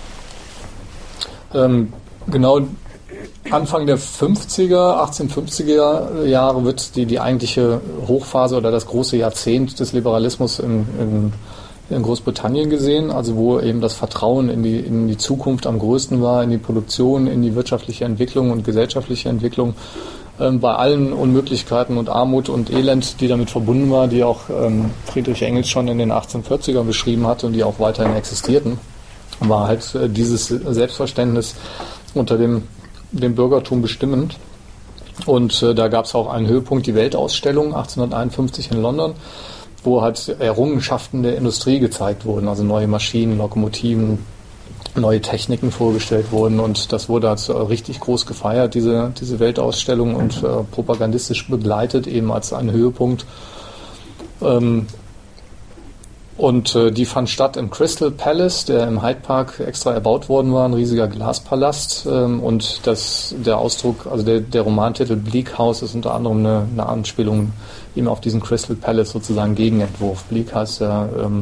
Ähm, genau Anfang der fünfziger, achtzehnhundertfünfziger Jahre wird die, die eigentliche Hochphase oder das große Jahrzehnt des Liberalismus in, in in Großbritannien gesehen, also wo eben das Vertrauen in die, in die Zukunft am größten war, in die Produktion, in die wirtschaftliche Entwicklung und gesellschaftliche Entwicklung, ähm, bei allen Unmöglichkeiten und Armut und Elend, die damit verbunden war, die auch ähm, Friedrich Engels schon in den achtzehnhundertvierzigern beschrieben hatte und die auch weiterhin existierten, war halt äh, dieses Selbstverständnis unter dem, dem Bürgertum bestimmend. Und äh, da gab es auch einen Höhepunkt, die Weltausstellung achtzehnhunderteinundfünfzig in London, wo halt Errungenschaften der Industrie gezeigt wurden, also neue Maschinen, Lokomotiven, neue Techniken vorgestellt wurden und das wurde halt richtig groß gefeiert, diese, diese Weltausstellung und äh, propagandistisch begleitet eben als ein Höhepunkt. Ähm, und äh, die fand statt im Crystal Palace, der im Hyde Park extra erbaut worden war, ein riesiger Glaspalast ähm, und das, der Ausdruck, also der, der Romantitel Bleak House ist unter anderem eine, eine Anspielung eben auf diesen Crystal Palace, sozusagen Gegenentwurf. Bleak heißt ja, ähm,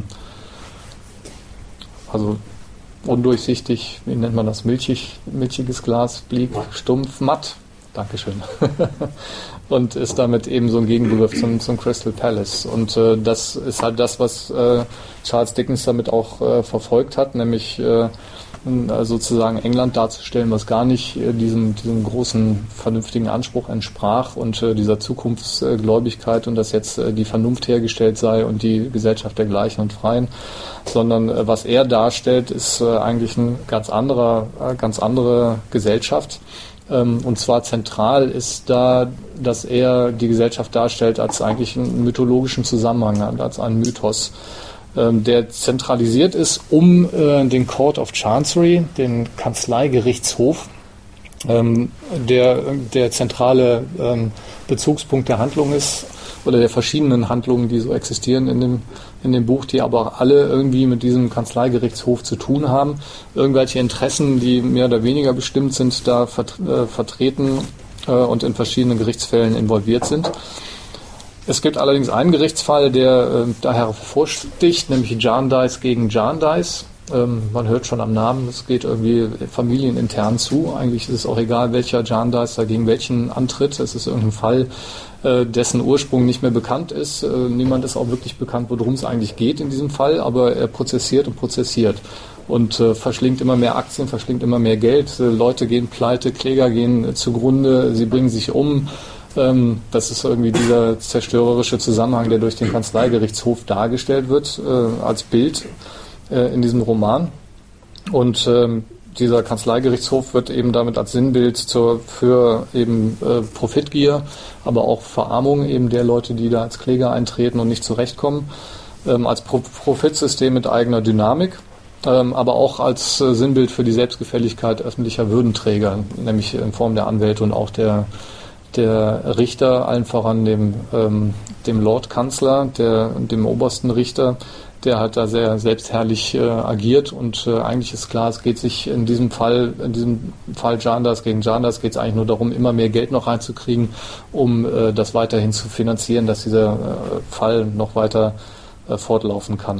also undurchsichtig, wie nennt man das, milchig, milchiges Glas, bleak, stumpf, matt, Dankeschön. Und ist damit eben so ein Gegenbegriff zum, zum Crystal Palace. Und äh, das ist halt das, was äh, Charles Dickens damit auch äh, verfolgt hat, nämlich äh, sozusagen England darzustellen, was gar nicht äh, diesem, diesem großen, vernünftigen Anspruch entsprach und äh, dieser Zukunftsgläubigkeit und dass jetzt äh, die Vernunft hergestellt sei und die Gesellschaft der Gleichen und Freien, sondern äh, was er darstellt, ist äh, eigentlich eine ganz anderer, äh, ganz andere Gesellschaft, Ähm, und zwar zentral ist da, dass er die Gesellschaft darstellt als eigentlich einen mythologischen Zusammenhang, als einen Mythos, ähm, der zentralisiert ist um äh, den Court of Chancery, den Kanzleigerichtshof, ähm, der der zentrale ähm, Bezugspunkt der Handlung ist, oder der verschiedenen Handlungen, die so existieren in dem, in dem Buch, die aber alle irgendwie mit diesem Kanzleigerichtshof zu tun haben. Irgendwelche Interessen, die mehr oder weniger bestimmt sind, da vert, äh, vertreten äh, und in verschiedenen Gerichtsfällen involviert sind. Es gibt allerdings einen Gerichtsfall, der äh, da hervorsticht, nämlich Jarndyce gegen Jarndyce. Ähm, man hört schon am Namen, es geht irgendwie familienintern zu. Eigentlich ist es auch egal, welcher Jarndyce da gegen welchen antritt. Es ist irgendein Fall, äh, dessen Ursprung nicht mehr bekannt ist. Äh, niemand ist auch wirklich bekannt, worum es eigentlich geht in diesem Fall, aber er prozessiert und prozessiert und äh, verschlingt immer mehr Aktien, verschlingt immer mehr Geld. Äh, Leute gehen pleite, Kläger gehen äh, zugrunde, sie bringen sich um. Ähm, das ist irgendwie dieser zerstörerische Zusammenhang, der durch den Kanzleigerichtshof dargestellt wird, äh, als Bild in diesem Roman. Und ähm, dieser Kanzleigerichtshof wird eben damit als Sinnbild zur, für eben äh, Profitgier, aber auch Verarmung eben der Leute, die da als Kläger eintreten und nicht zurechtkommen, ähm, als Pro- Profitsystem mit eigener Dynamik, ähm, aber auch als äh, Sinnbild für die Selbstgefälligkeit öffentlicher Würdenträger, nämlich in Form der Anwälte und auch der der Richter, allen voran dem, ähm, dem Lordkanzler, der, dem obersten Richter, der halt da sehr selbstherrlich äh, agiert und äh, eigentlich ist klar, es geht sich in diesem Fall, in diesem Fall Jarndyce gegen Jarndyce geht es eigentlich nur darum, immer mehr Geld noch reinzukriegen, um äh, das weiterhin zu finanzieren, dass dieser äh, Fall noch weiter äh, fortlaufen kann.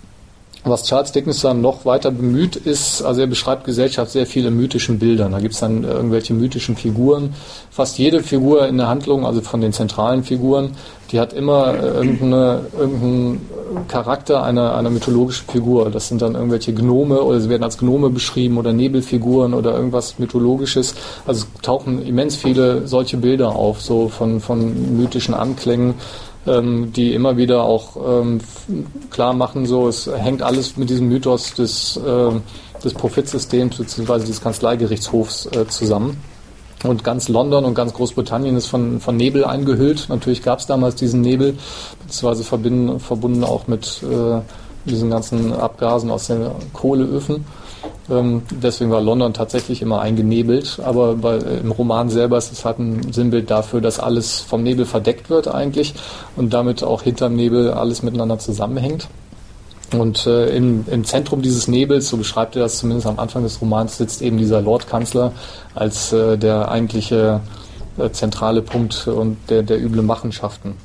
Was Charles Dickens dann noch weiter bemüht ist, also er beschreibt Gesellschaft sehr viel in mythischen Bildern. Da gibt es dann irgendwelche mythischen Figuren. Fast jede Figur in der Handlung, also von den zentralen Figuren, die hat immer irgendeine, irgendeinen Charakter einer, einer mythologischen Figur. Das sind dann irgendwelche Gnome oder sie werden als Gnome beschrieben oder Nebelfiguren oder irgendwas Mythologisches. Also es tauchen immens viele solche Bilder auf, so von, von mythischen Anklängen, die immer wieder auch ähm, klar machen, so es hängt alles mit diesem Mythos des, äh, des Profitsystems bzw. des Kanzleigerichtshofs äh, zusammen. Und ganz London und ganz Großbritannien ist von, von Nebel eingehüllt. Natürlich gab es damals diesen Nebel, beziehungsweise verbinden, verbunden auch mit äh, diesen ganzen Abgasen aus den Kohleöfen. Ähm, deswegen war London tatsächlich immer eingenebelt, aber bei, im Roman selber ist es halt ein Sinnbild dafür, dass alles vom Nebel verdeckt wird eigentlich und damit auch hinterm Nebel alles miteinander zusammenhängt. Und äh, im, im Zentrum dieses Nebels, so beschreibt er das zumindest am Anfang des Romans, sitzt eben dieser Lordkanzler als äh, der eigentliche äh, zentrale Punkt und der, der üble Machenschaften.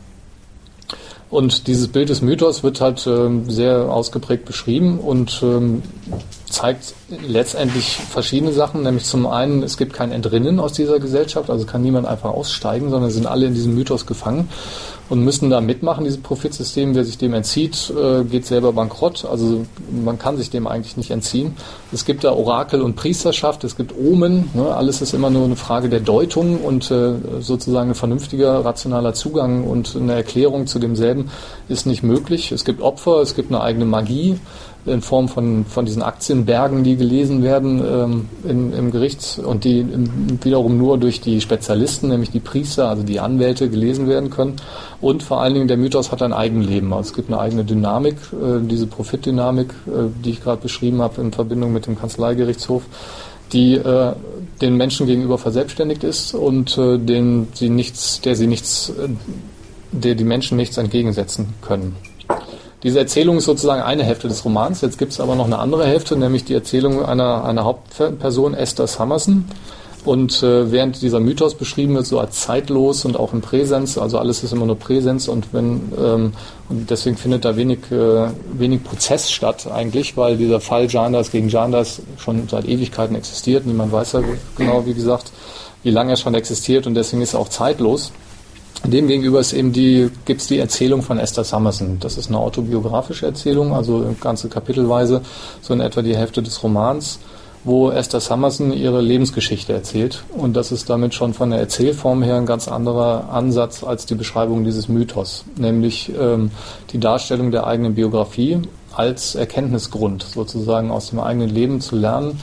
Und dieses Bild des Mythos wird halt ähm, sehr ausgeprägt beschrieben und ähm, zeigt letztendlich verschiedene Sachen, nämlich zum einen, es gibt kein Entrinnen aus dieser Gesellschaft, also kann niemand einfach aussteigen, sondern sind alle in diesem Mythos gefangen und müssen da mitmachen, dieses Profitsystem. Wer sich dem entzieht, äh, geht selber bankrott, also man kann sich dem eigentlich nicht entziehen. Es gibt da Orakel und Priesterschaft, es gibt Omen, ne? Alles ist immer nur eine Frage der Deutung und äh, sozusagen ein vernünftiger, rationaler Zugang und eine Erklärung zu demselben ist nicht möglich. Es gibt Opfer, es gibt eine eigene Magie in Form von, von diesen Aktienbergen, die gelesen werden ähm, in, im Gericht und die im, wiederum nur durch die Spezialisten, nämlich die Priester, also die Anwälte, gelesen werden können. Und vor allen Dingen der Mythos hat ein Eigenleben. Also es gibt eine eigene Dynamik, äh, diese Profitdynamik, äh, die ich gerade beschrieben habe in Verbindung mit dem Kanzleigerichtshof, die äh, den Menschen gegenüber verselbstständigt ist und äh, den sie nichts, der sie nichts, äh, der die Menschen nichts entgegensetzen können. Diese Erzählung ist sozusagen eine Hälfte des Romans. Jetzt gibt es aber noch eine andere Hälfte, nämlich die Erzählung einer, einer Hauptperson, Esther Summerson. Und äh, während dieser Mythos beschrieben wird, so als zeitlos und auch in Präsenz, also alles ist immer nur Präsenz und wenn ähm, und deswegen findet da wenig, äh, wenig Prozess statt eigentlich, weil dieser Fall Jarndyce gegen Jarndyce schon seit Ewigkeiten existiert. Niemand weiß ja genau, wie gesagt, wie lange er schon existiert und deswegen ist er auch zeitlos. Demgegenüber ist eben die, gibt es die Erzählung von Esther Summerson. Das ist eine autobiografische Erzählung, also ganze kapitelweise, so in etwa die Hälfte des Romans, wo Esther Summerson ihre Lebensgeschichte erzählt. Und das ist damit schon von der Erzählform her ein ganz anderer Ansatz als die Beschreibung dieses Mythos, nämlich ähm, die Darstellung der eigenen Biografie als Erkenntnisgrund, sozusagen aus dem eigenen Leben zu lernen,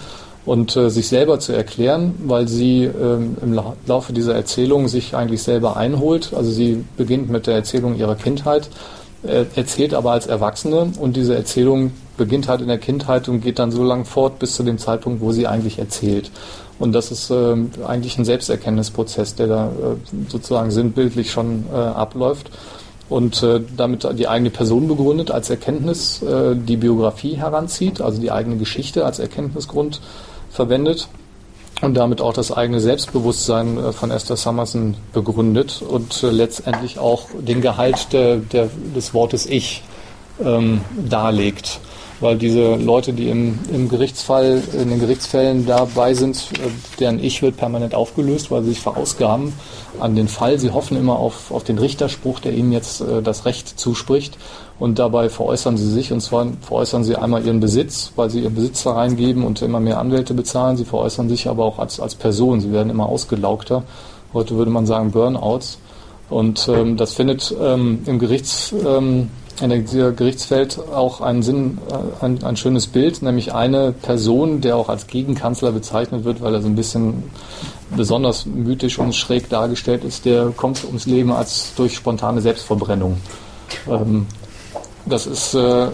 und äh, sich selber zu erklären, weil sie ähm, im La- Laufe dieser Erzählung sich eigentlich selber einholt. Also sie beginnt mit der Erzählung ihrer Kindheit, äh, erzählt aber als Erwachsene, und diese Erzählung beginnt halt in der Kindheit und geht dann so lang fort bis zu dem Zeitpunkt, wo sie eigentlich erzählt. Und das ist äh, eigentlich ein Selbsterkenntnisprozess, der da äh, sozusagen sinnbildlich schon äh, abläuft und äh, damit die eigene Person begründet als Erkenntnis, äh, die Biografie heranzieht, also die eigene Geschichte als Erkenntnisgrund verwendet und damit auch das eigene Selbstbewusstsein äh, von Esther Summerson begründet und äh, letztendlich auch den Gehalt der, der, des Wortes Ich ähm, darlegt. Weil diese Leute, die im, im Gerichtsfall, in den Gerichtsfällen dabei sind, deren Ich wird permanent aufgelöst, weil sie sich verausgaben an den Fall. Sie hoffen immer auf, auf den Richterspruch, der ihnen jetzt äh, das Recht zuspricht. Und dabei veräußern sie sich, und zwar veräußern sie einmal ihren Besitz, weil sie ihren Besitz da reingeben und immer mehr Anwälte bezahlen. Sie veräußern sich aber auch als, als Person. Sie werden immer ausgelaugter. Heute würde man sagen Burnouts. Und ähm, das findet ähm, im Gerichts... Ähm, in der Gerichtsfeld auch einen Sinn, ein, ein schönes Bild, nämlich eine Person, der auch als Gegenkanzler bezeichnet wird, weil er so ein bisschen besonders mythisch und schräg dargestellt ist, der kommt ums Leben als durch spontane Selbstverbrennung. Ähm, das ist äh,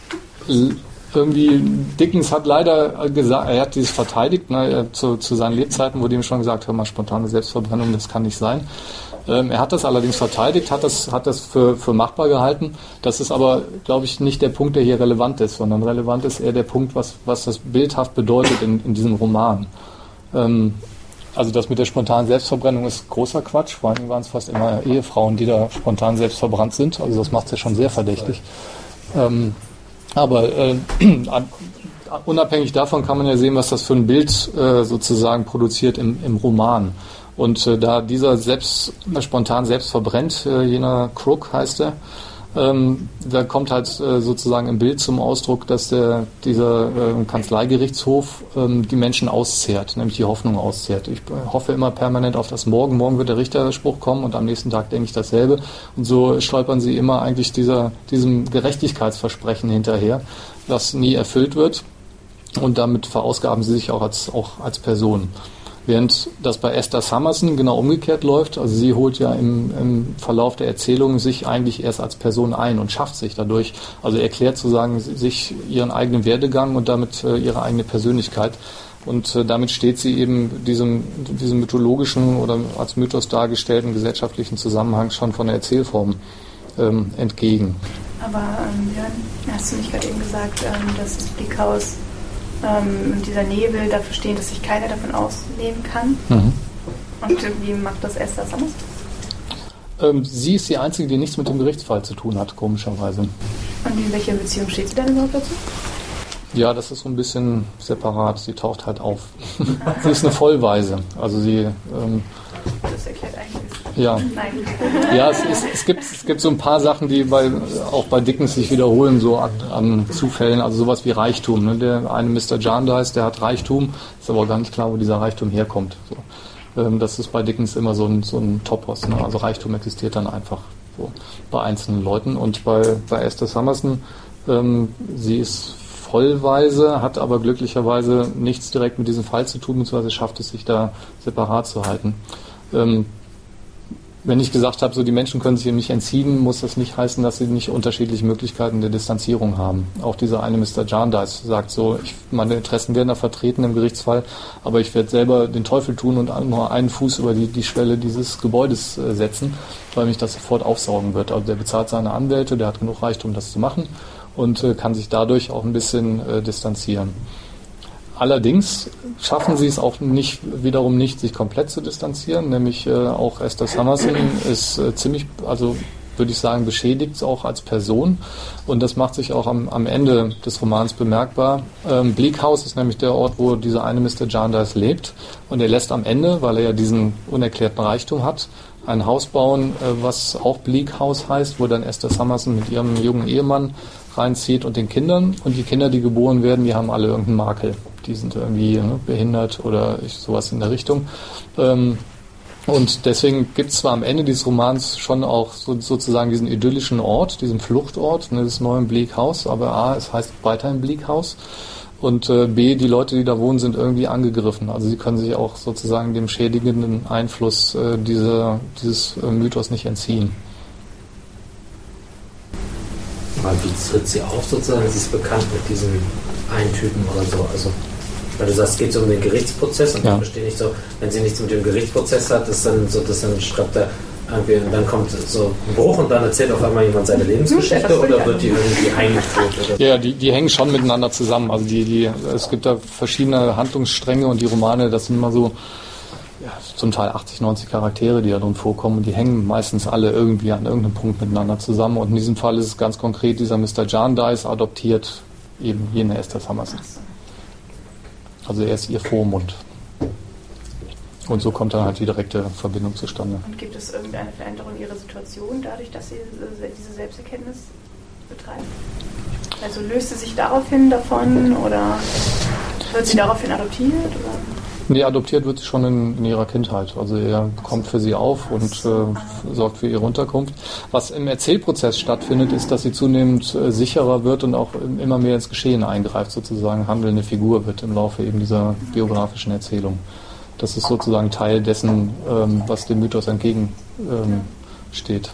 irgendwie, Dickens hat leider gesagt, er hat dieses verteidigt, ne, zu, zu seinen Lebzeiten wurde ihm schon gesagt, hör mal, spontane Selbstverbrennung, das kann nicht sein. Ähm, er hat das allerdings verteidigt, hat das, hat das für, für machbar gehalten. Das ist aber, glaube ich, nicht der Punkt, der hier relevant ist, sondern relevant ist eher der Punkt, was, was das bildhaft bedeutet in, in diesem Roman. Ähm, also das mit der spontanen Selbstverbrennung ist großer Quatsch, vor allem waren es fast immer Ehefrauen, die da spontan selbst verbrannt sind, also das macht es ja schon sehr verdächtig. Ähm, aber äh, unabhängig davon kann man ja sehen, was das für ein Bild äh, sozusagen produziert im, im Roman. Und äh, da dieser selbst äh, spontan selbst verbrennt, äh, jener Crook heißt er, ähm, da kommt halt äh, sozusagen im Bild zum Ausdruck, dass der dieser äh, Kanzleigerichtshof ähm, die Menschen auszehrt, nämlich die Hoffnung auszehrt. Ich äh, hoffe immer permanent auf das Morgen. Morgen wird der Richterspruch kommen und am nächsten Tag denke ich dasselbe. Und so stolpern sie immer eigentlich dieser diesem Gerechtigkeitsversprechen hinterher, das nie erfüllt wird. Und damit verausgaben sie sich auch als auch als Person. Während das bei Esther Summerson genau umgekehrt läuft, also sie holt ja im, im Verlauf der Erzählung sich eigentlich erst als Person ein und schafft sich dadurch, also erklärt sozusagen sich ihren eigenen Werdegang und damit äh, ihre eigene Persönlichkeit. Und äh, damit steht sie eben diesem, diesem mythologischen oder als Mythos dargestellten gesellschaftlichen Zusammenhang schon von der Erzählform ähm, entgegen. Aber ähm, Björn, hast du nicht gerade eben gesagt, ähm, dass das Blickhaus Ähm, dieser Nebel dafür stehen, dass sich keiner davon ausnehmen kann. Mhm. Und wie macht das Esther Summerson? Ähm, sie ist die Einzige, die nichts mit dem Gerichtsfall zu tun hat, komischerweise. Und in welcher Beziehung steht sie dann überhaupt dazu? Ja, das ist so ein bisschen separat. Sie taucht halt auf. Sie ist eine Vollweise. Also sie... Ähm, das erklärt eigentlich. Ja, Nein. ja es, es, es, gibt, es gibt so ein paar Sachen, die bei, auch bei Dickens sich wiederholen, so an, an Zufällen, also sowas wie Reichtum. Ne? Der eine Mister Jarndyce, der hat Reichtum, ist aber gar nicht klar, wo dieser Reichtum herkommt. So. Ähm, das ist bei Dickens immer so ein, so ein Topos. Ne? Also Reichtum existiert dann einfach so bei einzelnen Leuten. Und bei, bei Esther Summerson, ähm, sie ist vollweise, hat aber glücklicherweise nichts direkt mit diesem Fall zu tun, beziehungsweise schafft es sich da separat zu halten. Ähm, Wenn ich gesagt habe, so die Menschen können sich ihm nicht entziehen, muss das nicht heißen, dass sie nicht unterschiedliche Möglichkeiten der Distanzierung haben. Auch dieser eine Mister Jarndyce sagt so, ich, meine Interessen werden da vertreten im Gerichtsfall, aber ich werde selber den Teufel tun und nur einen Fuß über die, die Schwelle dieses Gebäudes äh, setzen, weil mich das sofort aufsaugen wird. Also der bezahlt seine Anwälte, der hat genug Reichtum, das zu machen und äh, kann sich dadurch auch ein bisschen äh, distanzieren. Allerdings schaffen sie es auch nicht, wiederum nicht, sich komplett zu distanzieren, nämlich äh, auch Esther Summerson ist äh, ziemlich, also würde ich sagen, beschädigt auch als Person und das macht sich auch am, am Ende des Romans bemerkbar. Ähm, Bleak House ist nämlich der Ort, wo dieser eine Mister Jarndyce lebt und er lässt am Ende, weil er ja diesen unerklärten Reichtum hat, ein Haus bauen, äh, was auch Bleak House heißt, wo dann Esther Summerson mit ihrem jungen Ehemann reinzieht und den Kindern und die Kinder, die geboren werden, die haben alle irgendeinen Makel. Die sind irgendwie ne, behindert oder sowas in der Richtung. Ähm, Und deswegen gibt es zwar am Ende dieses Romans schon auch so, sozusagen diesen idyllischen Ort, diesen Fluchtort, ne, das neue Bleak House, aber A, es heißt weiterhin Bleak House und äh, B, die Leute, die da wohnen, sind irgendwie angegriffen. Also sie können sich auch sozusagen dem schädigenden Einfluss äh, dieser, dieses äh, Mythos nicht entziehen. Aber wie tritt sie auf sozusagen? Sie ist bekannt mit diesem einen Typen oder so, also... Weil du sagst, es geht so um den Gerichtsprozess und ja. Ich verstehe nicht so, wenn sie nichts mit dem Gerichtsprozess hat, ist dann so, dass dann schreibt er irgendwie, und dann kommt so ein Bruch und dann erzählt auf einmal jemand seine Lebensgeschichte oder wird die irgendwie eingeführt? Ja, die, die hängen schon miteinander zusammen. Also die, die, es gibt da verschiedene Handlungsstränge und die Romane, das sind immer so ja, zum Teil achtzig, neunzig Charaktere, die da drin vorkommen und die hängen meistens alle irgendwie an irgendeinem Punkt miteinander zusammen und in diesem Fall ist es ganz konkret, dieser Mister Jarndyce adoptiert eben jene Esther Summerson. Also er ist ihr Vormund. Und so kommt dann halt die direkte Verbindung zustande. Und gibt es irgendeine Veränderung ihrer Situation dadurch, dass sie diese Selbsterkenntnis betreibt? Also löst sie sich daraufhin davon oder wird sie daraufhin adoptiert? Oder? Nee, adoptiert wird sie schon in, in ihrer Kindheit. Also er kommt für sie auf und äh, sorgt für ihre Unterkunft. Was im Erzählprozess stattfindet, ist, dass sie zunehmend äh, sicherer wird und auch immer mehr ins Geschehen eingreift, sozusagen handelnde Figur wird im Laufe eben dieser biografischen Erzählung. Das ist sozusagen Teil dessen, ähm, was dem Mythos entgegensteht. Ähm,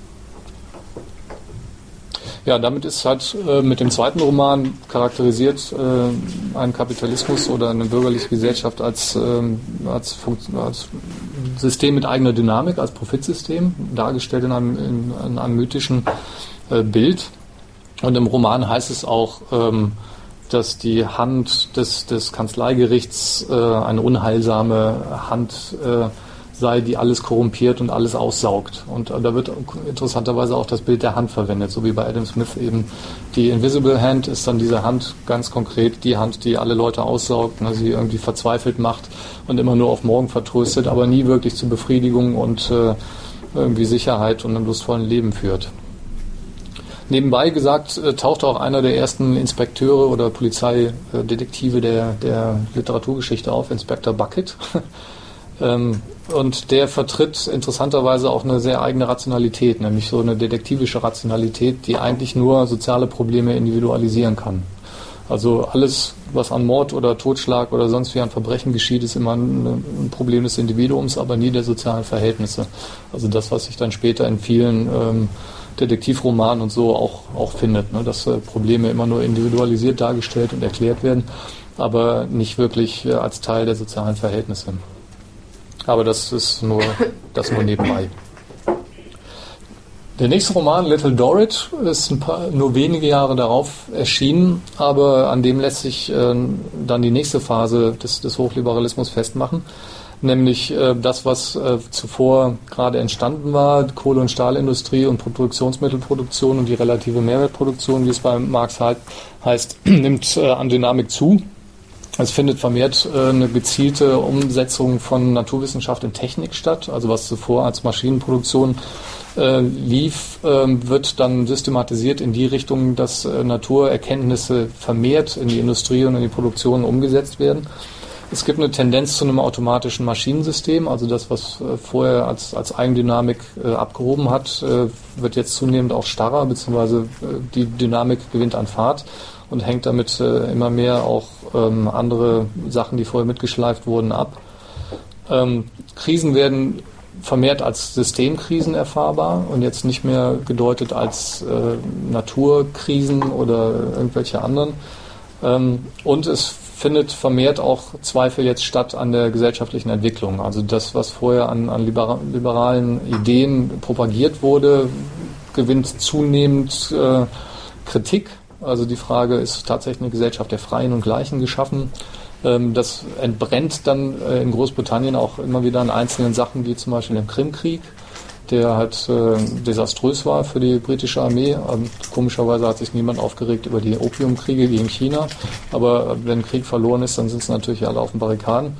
Ja, damit ist halt äh, mit dem zweiten Roman charakterisiert äh, ein Kapitalismus oder eine bürgerliche Gesellschaft als, ähm, als, Funkt- als System mit eigener Dynamik, als Profitsystem, dargestellt in einem, in, in einem mythischen äh, Bild. Und im Roman heißt es auch, ähm, dass die Hand des, des Kanzleigerichts äh, eine unheilsame Hand äh, sei, die alles korrumpiert und alles aussaugt. Und da wird interessanterweise auch das Bild der Hand verwendet, so wie bei Adam Smith eben die Invisible Hand ist dann diese Hand ganz konkret, die Hand, die alle Leute aussaugt, ne, sie irgendwie verzweifelt macht und immer nur auf morgen vertröstet, aber nie wirklich zur Befriedigung und äh, irgendwie Sicherheit und einem lustvollen Leben führt. Nebenbei gesagt, äh, taucht auch einer der ersten Inspekteure oder Polizeidetektive der, der Literaturgeschichte auf, Inspektor Bucket. ähm, Und der vertritt interessanterweise auch eine sehr eigene Rationalität, nämlich so eine detektivische Rationalität, die eigentlich nur soziale Probleme individualisieren kann. Also alles, was an Mord oder Totschlag oder sonst wie an Verbrechen geschieht, ist immer ein, ein Problem des Individuums, aber nie der sozialen Verhältnisse. Also das, was sich dann später in vielen ähm, Detektivromanen und so auch, auch findet, ne? Dass äh, Probleme immer nur individualisiert dargestellt und erklärt werden, aber nicht wirklich äh, als Teil der sozialen Verhältnisse. Aber das ist nur, das nur nebenbei. Der nächste Roman, Little Dorrit, ist ein paar, nur wenige Jahre darauf erschienen, aber an dem lässt sich äh, dann die nächste Phase des, des Hochliberalismus festmachen, nämlich äh, das, was äh, zuvor gerade entstanden war, Kohle- und Stahlindustrie und Produktionsmittelproduktion und die relative Mehrwertproduktion, wie es bei Marx halt heißt, nimmt äh, an Dynamik zu. Es findet vermehrt äh, eine gezielte Umsetzung von Naturwissenschaft in Technik statt, also was zuvor als Maschinenproduktion äh, lief, äh, wird dann systematisiert in die Richtung, dass äh, Naturerkenntnisse vermehrt in die Industrie und in die Produktion umgesetzt werden. Es gibt eine Tendenz zu einem automatischen Maschinensystem, also das, was äh, vorher als, als Eigendynamik äh, abgehoben hat, äh, wird jetzt zunehmend auch starrer, beziehungsweise äh, die Dynamik gewinnt an Fahrt und hängt damit äh, immer mehr auch ähm, andere Sachen, die vorher mitgeschleift wurden, ab. Ähm, Krisen werden vermehrt als Systemkrisen erfahrbar und jetzt nicht mehr gedeutet als äh, Naturkrisen oder irgendwelche anderen. Ähm, und es findet vermehrt auch Zweifel jetzt statt an der gesellschaftlichen Entwicklung. Also das, was vorher an, an libera- liberalen Ideen propagiert wurde, gewinnt zunehmend äh, Kritik. Also die Frage, ist tatsächlich eine Gesellschaft der Freien und Gleichen geschaffen? Ähm, das entbrennt dann äh, in Großbritannien auch immer wieder an einzelnen Sachen, wie zum Beispiel im Krimkrieg, der halt äh, desaströs war für die britische Armee. Ähm, komischerweise hat sich niemand aufgeregt über die Opiumkriege gegen China. Aber äh, wenn Krieg verloren ist, dann sitzen natürlich alle auf den Barrikaden.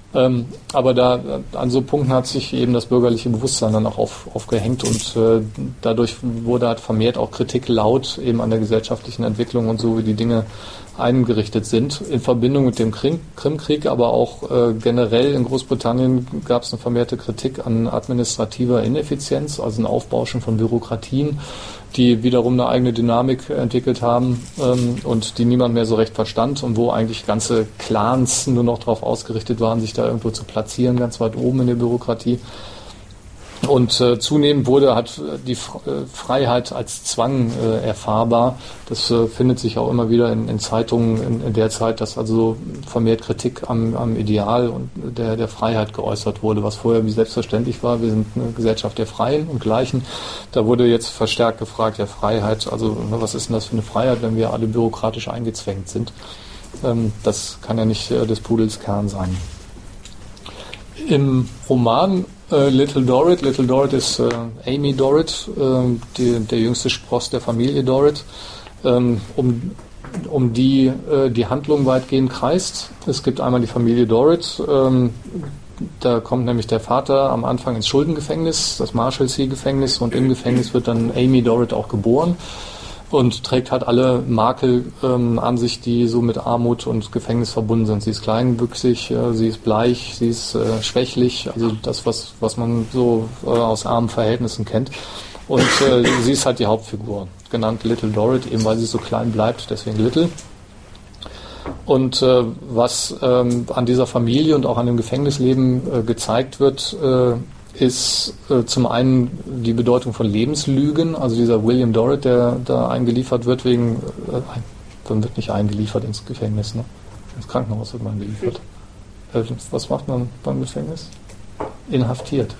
Ähm, aber da an so Punkten hat sich eben das bürgerliche Bewusstsein dann auch auf, aufgehängt und äh, dadurch wurde halt vermehrt auch Kritik laut eben an der gesellschaftlichen Entwicklung und so, wie die Dinge eingerichtet sind. In Verbindung mit dem Krim- Krimkrieg, aber auch äh, generell in Großbritannien gab es eine vermehrte Kritik an administrativer Ineffizienz, also ein Aufbauschen von Bürokratien, die wiederum eine eigene Dynamik entwickelt haben ähm, und die niemand mehr so recht verstand und wo eigentlich ganze Clans nur noch darauf ausgerichtet waren, sich da irgendwo zu platzieren, ganz weit oben in der Bürokratie. Und äh, zunehmend wurde hat die F- äh, Freiheit als Zwang äh, erfahrbar. Das äh, findet sich auch immer wieder in, in Zeitungen in, in der Zeit, dass also vermehrt Kritik am, am Ideal und der, der Freiheit geäußert wurde, was vorher wie selbstverständlich war. Wir sind eine Gesellschaft der Freien und Gleichen. Da wurde jetzt verstärkt gefragt, ja Freiheit, also was ist denn das für eine Freiheit, wenn wir alle bürokratisch eingezwängt sind? Ähm, das kann ja nicht äh, des Pudels Kern sein. Im Roman äh, Little Dorrit, Little Dorrit ist äh, Amy Dorrit, äh, die, der jüngste Spross der Familie Dorrit, ähm, um, um die äh, die Handlung weitgehend kreist. Es gibt einmal die Familie Dorrit, ähm, da kommt nämlich der Vater am Anfang ins Schuldengefängnis, das Marshalsea-Gefängnis, und im Gefängnis wird dann Amy Dorrit auch geboren und trägt halt alle Makel ähm, an sich, die so mit Armut und Gefängnis verbunden sind. Sie ist kleinwüchsig, äh, sie ist bleich, sie ist äh, schwächlich, also das, was, was man so äh, aus armen Verhältnissen kennt. Und äh, sie ist halt die Hauptfigur, genannt Little Dorrit, eben weil sie so klein bleibt, deswegen Little. Und äh, was ähm, an dieser Familie und auch an dem Gefängnisleben äh, gezeigt wird, äh, ist äh, zum einen die Bedeutung von Lebenslügen, also dieser William Dorrit, der da eingeliefert wird wegen, äh, man wird nicht eingeliefert ins Gefängnis, ne? Ins Krankenhaus wird man eingeliefert. Äh, was macht man beim Gefängnis? Inhaftiert.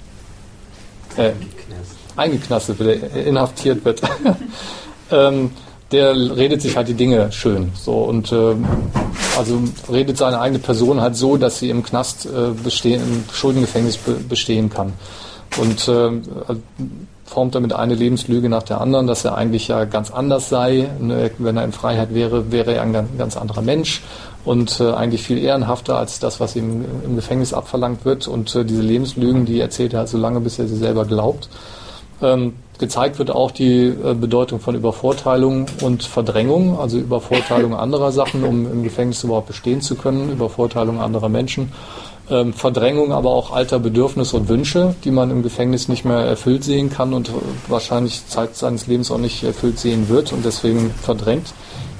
Äh, eingeknastet wird, er inhaftiert wird. ähm, der redet sich halt die Dinge schön, so, und äh, also redet seine eigene Person halt so, dass sie im Knast äh, bestehen, im Schuldengefängnis be- bestehen kann. Und äh, formt damit eine Lebenslüge nach der anderen, dass er eigentlich ja ganz anders sei. Ne? Wenn er in Freiheit wäre, wäre er ein ganz, ganz anderer Mensch und äh, eigentlich viel ehrenhafter als das, was ihm im Gefängnis abverlangt wird. Und äh, diese Lebenslügen, die erzählt er halt so lange, bis er sie selber glaubt. Ähm, gezeigt wird auch die äh, Bedeutung von Übervorteilung und Verdrängung, also Übervorteilung anderer Sachen, um im Gefängnis überhaupt bestehen zu können, Übervorteilung anderer Menschen, ähm, Verdrängung aber auch alter Bedürfnisse und Wünsche, die man im Gefängnis nicht mehr erfüllt sehen kann und wahrscheinlich Zeit seines Lebens auch nicht erfüllt sehen wird und deswegen verdrängt.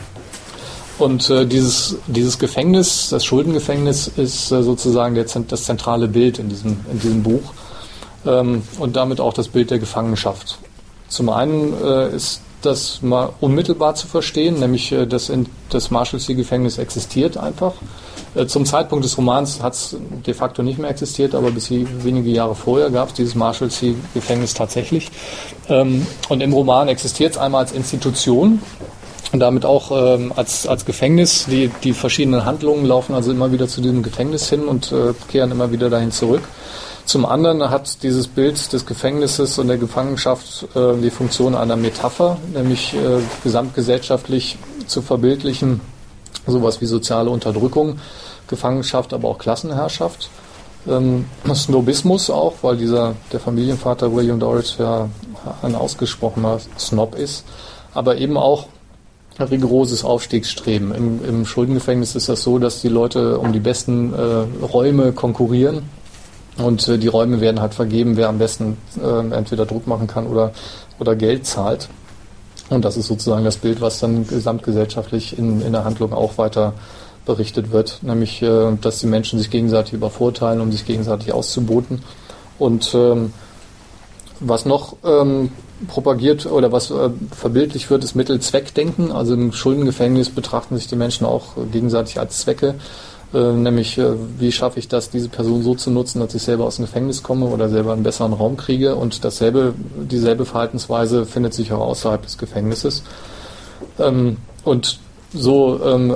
Und äh, dieses, dieses Gefängnis, das Schuldengefängnis, ist äh, sozusagen der, das zentrale Bild in diesem, in diesem Buch. Ähm, und damit auch das Bild der Gefangenschaft. Zum einen äh, ist das mal unmittelbar zu verstehen, nämlich äh, das, in, das Marshalsea-Gefängnis existiert einfach. Äh, zum Zeitpunkt des Romans hat es de facto nicht mehr existiert, aber bis wenige Jahre vorher gab es dieses Marshalsea-Gefängnis tatsächlich. Ähm, und im Roman existiert es einmal als Institution und damit auch ähm, als, als Gefängnis. Die, die verschiedenen Handlungen laufen also immer wieder zu diesem Gefängnis hin und äh, kehren immer wieder dahin zurück. Zum anderen hat dieses Bild des Gefängnisses und der Gefangenschaft äh, die Funktion einer Metapher, nämlich äh, gesamtgesellschaftlich zu verbildlichen, sowas wie soziale Unterdrückung, Gefangenschaft, aber auch Klassenherrschaft. Ähm, Snobismus auch, weil dieser der Familienvater William Dorrit ja ein ausgesprochener Snob ist, aber eben auch ein rigoroses Aufstiegsstreben. Im, im Schuldengefängnis ist das so, dass die Leute um die besten äh, Räume konkurrieren. Und äh, die Räume werden halt vergeben, wer am besten äh, entweder Druck machen kann oder, oder Geld zahlt. Und das ist sozusagen das Bild, was dann gesamtgesellschaftlich in, in der Handlung auch weiter berichtet wird. Nämlich, äh, dass die Menschen sich gegenseitig übervorteilen, um sich gegenseitig auszuboten. Und ähm, was noch ähm, propagiert oder was äh, verbildlich wird, ist Mittel-Zweck-Denken. Also im Schuldengefängnis betrachten sich die Menschen auch äh, gegenseitig als Zwecke. Äh, nämlich, äh, wie schaffe ich das, diese Person so zu nutzen, dass ich selber aus dem Gefängnis komme oder selber einen besseren Raum kriege. Und dasselbe, dieselbe Verhaltensweise findet sich auch außerhalb des Gefängnisses. Ähm, und so ähm,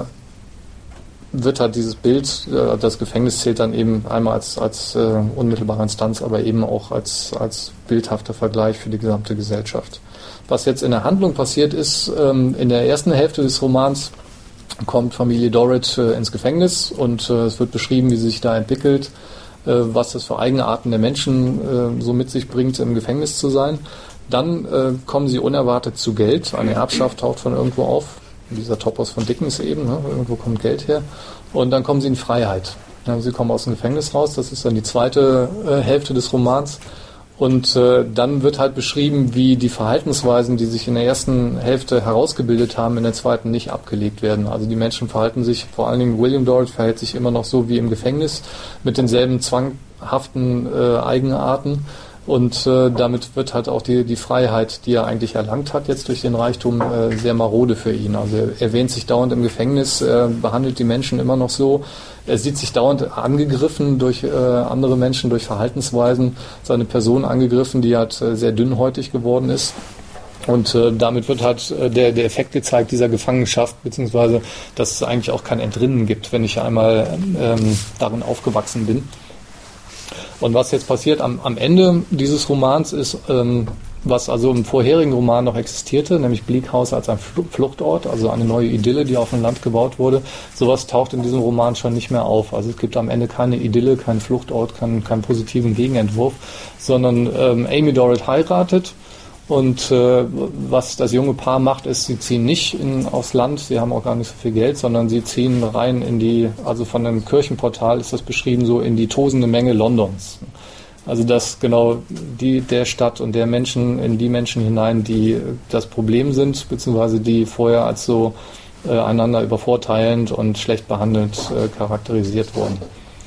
wird halt dieses Bild, äh, das Gefängnis zählt dann eben einmal als, als äh, unmittelbare Instanz, aber eben auch als, als bildhafter Vergleich für die gesamte Gesellschaft. Was jetzt in der Handlung passiert ist, ähm, in der ersten Hälfte des Romans, kommt Familie Dorrit äh, ins Gefängnis und äh, es wird beschrieben, wie sie sich da entwickelt, äh, was das für Eigenarten der Menschen äh, so mit sich bringt, im Gefängnis zu sein. Dann äh, kommen sie unerwartet zu Geld. Eine Erbschaft taucht von irgendwo auf. Dieser Topos von Dickens eben. Ne? Irgendwo kommt Geld her. Und dann kommen sie in Freiheit. Ja, sie kommen aus dem Gefängnis raus. Das ist dann die zweite äh, Hälfte des Romans. Und äh, dann wird halt beschrieben, wie die Verhaltensweisen, die sich in der ersten Hälfte herausgebildet haben, in der zweiten nicht abgelegt werden. Also die Menschen verhalten sich, vor allen Dingen William Dorrit verhält sich immer noch so wie im Gefängnis, mit denselben zwanghaften äh, Eigenarten. Und äh, damit wird halt auch die, die Freiheit, die er eigentlich erlangt hat, jetzt durch den Reichtum, äh, sehr marode für ihn. Also er erwähnt sich dauernd im Gefängnis, äh, behandelt die Menschen immer noch so. Er sieht sich dauernd angegriffen durch äh, andere Menschen, durch Verhaltensweisen, seine Person angegriffen, die halt äh, sehr dünnhäutig geworden ist. Und äh, damit wird halt äh, der, der Effekt gezeigt dieser Gefangenschaft, beziehungsweise, dass es eigentlich auch kein Entrinnen gibt, wenn ich einmal ähm, darin aufgewachsen bin. Und was jetzt passiert am, am Ende dieses Romans ist, ähm, was also im vorherigen Roman noch existierte, nämlich Bleak House als ein Fluchtort, also eine neue Idylle, die auf dem Land gebaut wurde. Sowas taucht in diesem Roman schon nicht mehr auf. Also es gibt am Ende keine Idylle, keinen Fluchtort, keinen, keinen positiven Gegenentwurf, sondern ähm, Amy Dorrit heiratet. Und äh, was das junge Paar macht, ist, sie ziehen nicht in, aufs Land, sie haben auch gar nicht so viel Geld, sondern sie ziehen rein in die, also von einem Kirchenportal ist das beschrieben, so in die tosende Menge Londons. Also dass genau die der Stadt und der Menschen, in die Menschen hinein, die das Problem sind, beziehungsweise die vorher als so äh, einander übervorteilend und schlecht behandelt äh, charakterisiert wurden.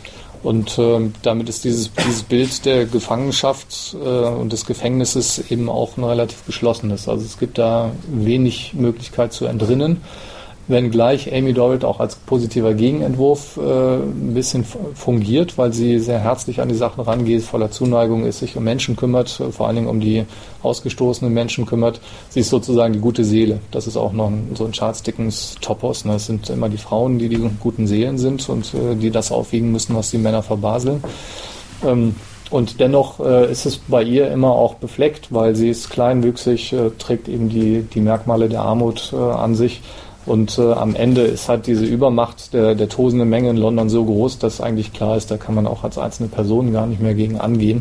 Und äh, damit ist dieses, dieses Bild der Gefangenschaft äh, und des Gefängnisses eben auch ein relativ geschlossenes. Also es gibt da wenig Möglichkeit zu entrinnen, wenngleich Amy Dorrit auch als positiver Gegenentwurf äh, ein bisschen fungiert, weil sie sehr herzlich an die Sachen rangeht, voller Zuneigung ist, sich um Menschen kümmert, vor allen Dingen um die ausgestoßenen Menschen kümmert. Sie ist sozusagen die gute Seele. Das ist auch noch ein, so ein Charles Dickens Topos. Ne? Es sind immer die Frauen, die die guten Seelen sind und äh, die das aufwiegen müssen, was die Männer verbaseln. Ähm, Und dennoch äh, ist es bei ihr immer auch befleckt, weil sie ist kleinwüchsig, äh, trägt eben die, die Merkmale der Armut äh, an sich. Und äh, am Ende ist halt diese Übermacht der, der tosenden Menge in London so groß, dass eigentlich klar ist, da kann man auch als einzelne Person gar nicht mehr gegen angehen,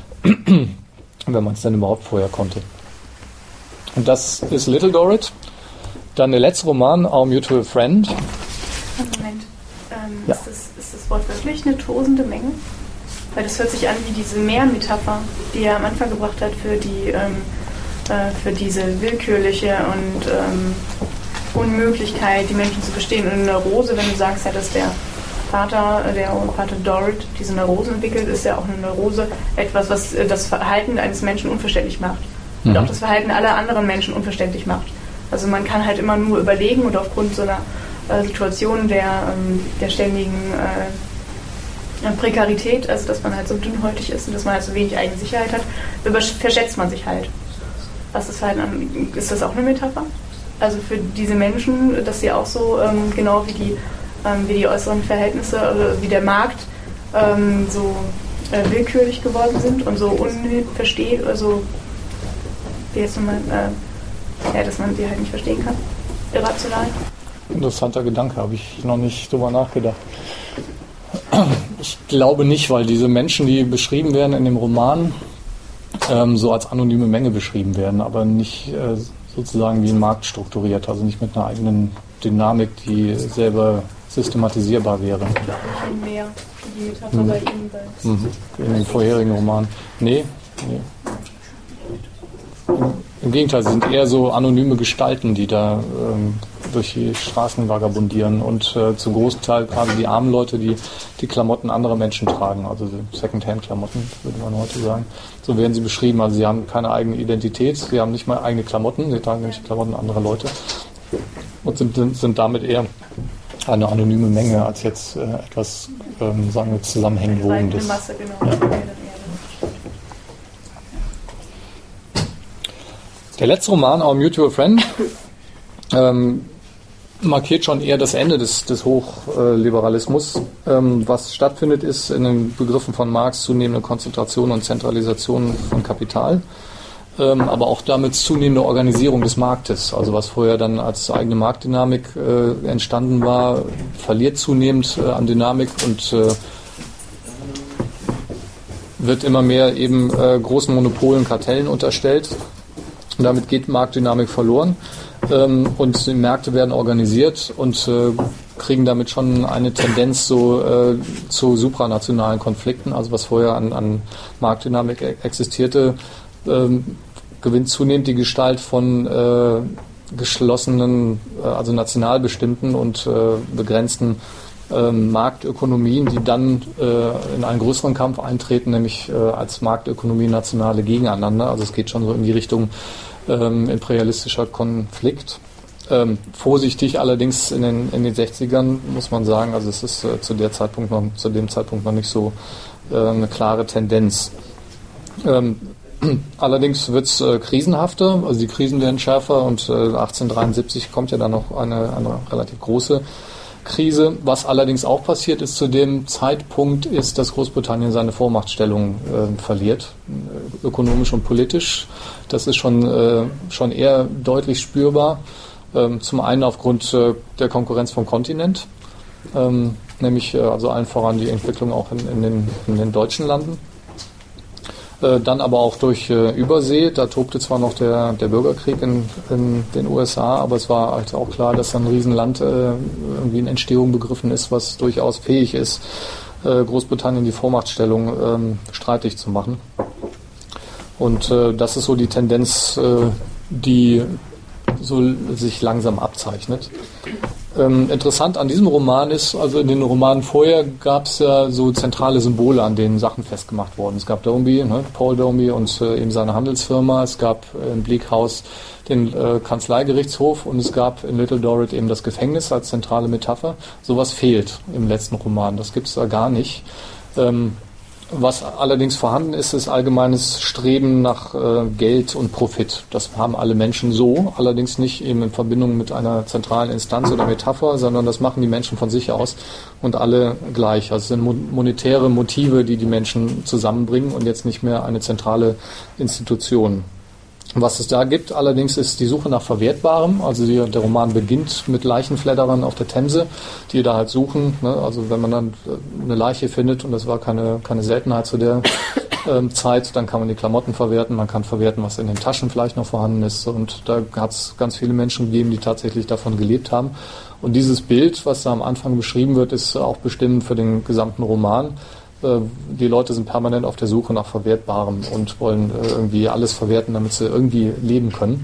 wenn man es denn überhaupt vorher konnte. Und das ist Little Dorrit. Dann der letzte Roman, Our Mutual Friend. Moment, ähm, Ja. ist, das, ist das Wort wirklich eine tosende Menge? Weil das hört sich an wie diese Meermetapher, die er am Anfang gebracht hat für die ähm, äh, für diese willkürliche und ähm, Unmöglichkeit, die Menschen zu verstehen. Und eine Neurose, wenn du sagst, ja, dass der Vater, der Vater Dorrit diese Neurose entwickelt, ist ja auch eine Neurose etwas, was das Verhalten eines Menschen unverständlich macht. Und Mhm. auch das Verhalten aller anderen Menschen unverständlich macht. Also man kann halt immer nur überlegen und aufgrund so einer äh, Situation der, ähm, der ständigen äh, Prekarität, also dass man halt so dünnhäutig ist und dass man halt so wenig eigene Sicherheit hat, über- verschätzt man sich halt. Was das Verhalten an, ist das auch eine Metapher? Also für diese Menschen, dass sie auch so ähm, genau wie die, ähm, wie die äußeren Verhältnisse, oder wie der Markt ähm, so äh, willkürlich geworden sind und so unversteht, also wie jetzt nochmal, äh, ja, dass man sie halt nicht verstehen kann, irrational. Interessanter Gedanke, habe ich noch nicht drüber nachgedacht. Ich glaube nicht, weil diese Menschen, die beschrieben werden in dem Roman, ähm, so als anonyme Menge beschrieben werden, aber nicht äh, sozusagen wie ein Markt strukturiert, also nicht mit einer eigenen Dynamik, die selber systematisierbar wäre. Ein Mehr, die Metapher Mhm. bei Ihnen bei. Mhm. In den vorherigen Romanen. Nee, nee. Im, Im Gegenteil, sie sind eher so anonyme Gestalten, die da ähm, durch die Straßen vagabundieren und äh, zum Großteil gerade die armen Leute, die die Klamotten anderer Menschen tragen, also Secondhand-Klamotten, würde man heute sagen. So werden sie beschrieben. Also sie haben keine eigene Identität, sie haben nicht mal eigene Klamotten, sie tragen nämlich die Klamotten anderer Leute und sind, sind damit eher eine anonyme Menge als jetzt äh, etwas, ähm, sagen wir, zusammenhängend Eine Wogendes. Masse, genau. Ja. Der letzte Roman, Our Mutual Friend, ähm, markiert schon eher das Ende des, des Hochliberalismus. Ähm, was stattfindet, ist in den Begriffen von Marx zunehmende Konzentration und Zentralisation von Kapital. ähm, aber auch damit zunehmende Organisierung des Marktes. Also was vorher dann als eigene Marktdynamik äh, entstanden war, verliert zunehmend äh, an Dynamik und äh, wird immer mehr eben äh, großen Monopolen, Kartellen unterstellt. Und damit geht Marktdynamik verloren. Ähm, und die Märkte werden organisiert und äh, kriegen damit schon eine Tendenz so äh, zu supranationalen Konflikten. Also was vorher an, an Marktdynamik e- existierte, ähm, gewinnt zunehmend die Gestalt von äh, geschlossenen, äh, also national bestimmten und äh, begrenzten äh, Marktökonomien, die dann äh, in einen größeren Kampf eintreten, nämlich äh, als Marktökonomie nationale gegeneinander. Also es geht schon so in die Richtung ähm, imperialistischer Konflikt. Ähm, vorsichtig allerdings in den, in den sechzigern muss man sagen, also es ist äh, zu der Zeitpunkt noch, zu dem Zeitpunkt noch nicht so äh, eine klare Tendenz. Ähm, allerdings wird es äh, krisenhafter, also die Krisen werden schärfer und äh, achtzehnhundertdreiundsiebzig kommt ja dann noch eine, eine relativ große Krise. Was allerdings auch passiert ist zu dem Zeitpunkt, ist, dass Großbritannien seine Vormachtstellung äh, verliert, äh, ökonomisch und politisch. Das ist schon, äh, schon eher deutlich spürbar. Ähm, zum einen aufgrund äh, der Konkurrenz vom Kontinent, ähm, nämlich äh, also allen voran die Entwicklung auch in, in, den, in den deutschen Landen. Äh, dann aber auch durch äh, Übersee. Da tobte zwar noch der, der Bürgerkrieg in, in den U S A, aber es war halt auch klar, dass ein Riesenland äh, irgendwie in Entstehung begriffen ist, was durchaus fähig ist, äh, Großbritannien die Vormachtstellung äh, streitig zu machen. Und äh, das ist so die Tendenz, äh, die so sich langsam abzeichnet. Ähm, interessant an diesem Roman ist, also in den Romanen vorher gab es ja so zentrale Symbole, an denen Sachen festgemacht wurden. Es gab Dombey, ne, Paul Dombey und äh, eben seine Handelsfirma. Es gab äh, in Bleak House den äh, Kanzleigerichtshof und es gab in Little Dorrit eben das Gefängnis als zentrale Metapher. Sowas fehlt im letzten Roman. Das gibt es da gar nicht. Ähm, Was allerdings vorhanden ist, ist allgemeines Streben nach äh, Geld und Profit. Das haben alle Menschen so, allerdings nicht eben in Verbindung mit einer zentralen Instanz oder Metapher, sondern das machen die Menschen von sich aus und alle gleich. Also es sind monetäre Motive, die die Menschen zusammenbringen und jetzt nicht mehr eine zentrale Institution. Was es da gibt allerdings ist die Suche nach Verwertbarem. Also die, der Roman beginnt mit Leichenfledderern auf der Themse, die da halt suchen. Ne? Also wenn man dann eine Leiche findet, und das war keine, keine Seltenheit zu der ähm, Zeit, dann kann man die Klamotten verwerten, man kann verwerten, was in den Taschen vielleicht noch vorhanden ist. Und da hat es ganz viele Menschen gegeben, die tatsächlich davon gelebt haben. Und dieses Bild, was da am Anfang beschrieben wird, ist auch bestimmend für den gesamten Roman. Die Leute sind permanent auf der Suche nach Verwertbarem und wollen irgendwie alles verwerten, damit sie irgendwie leben können.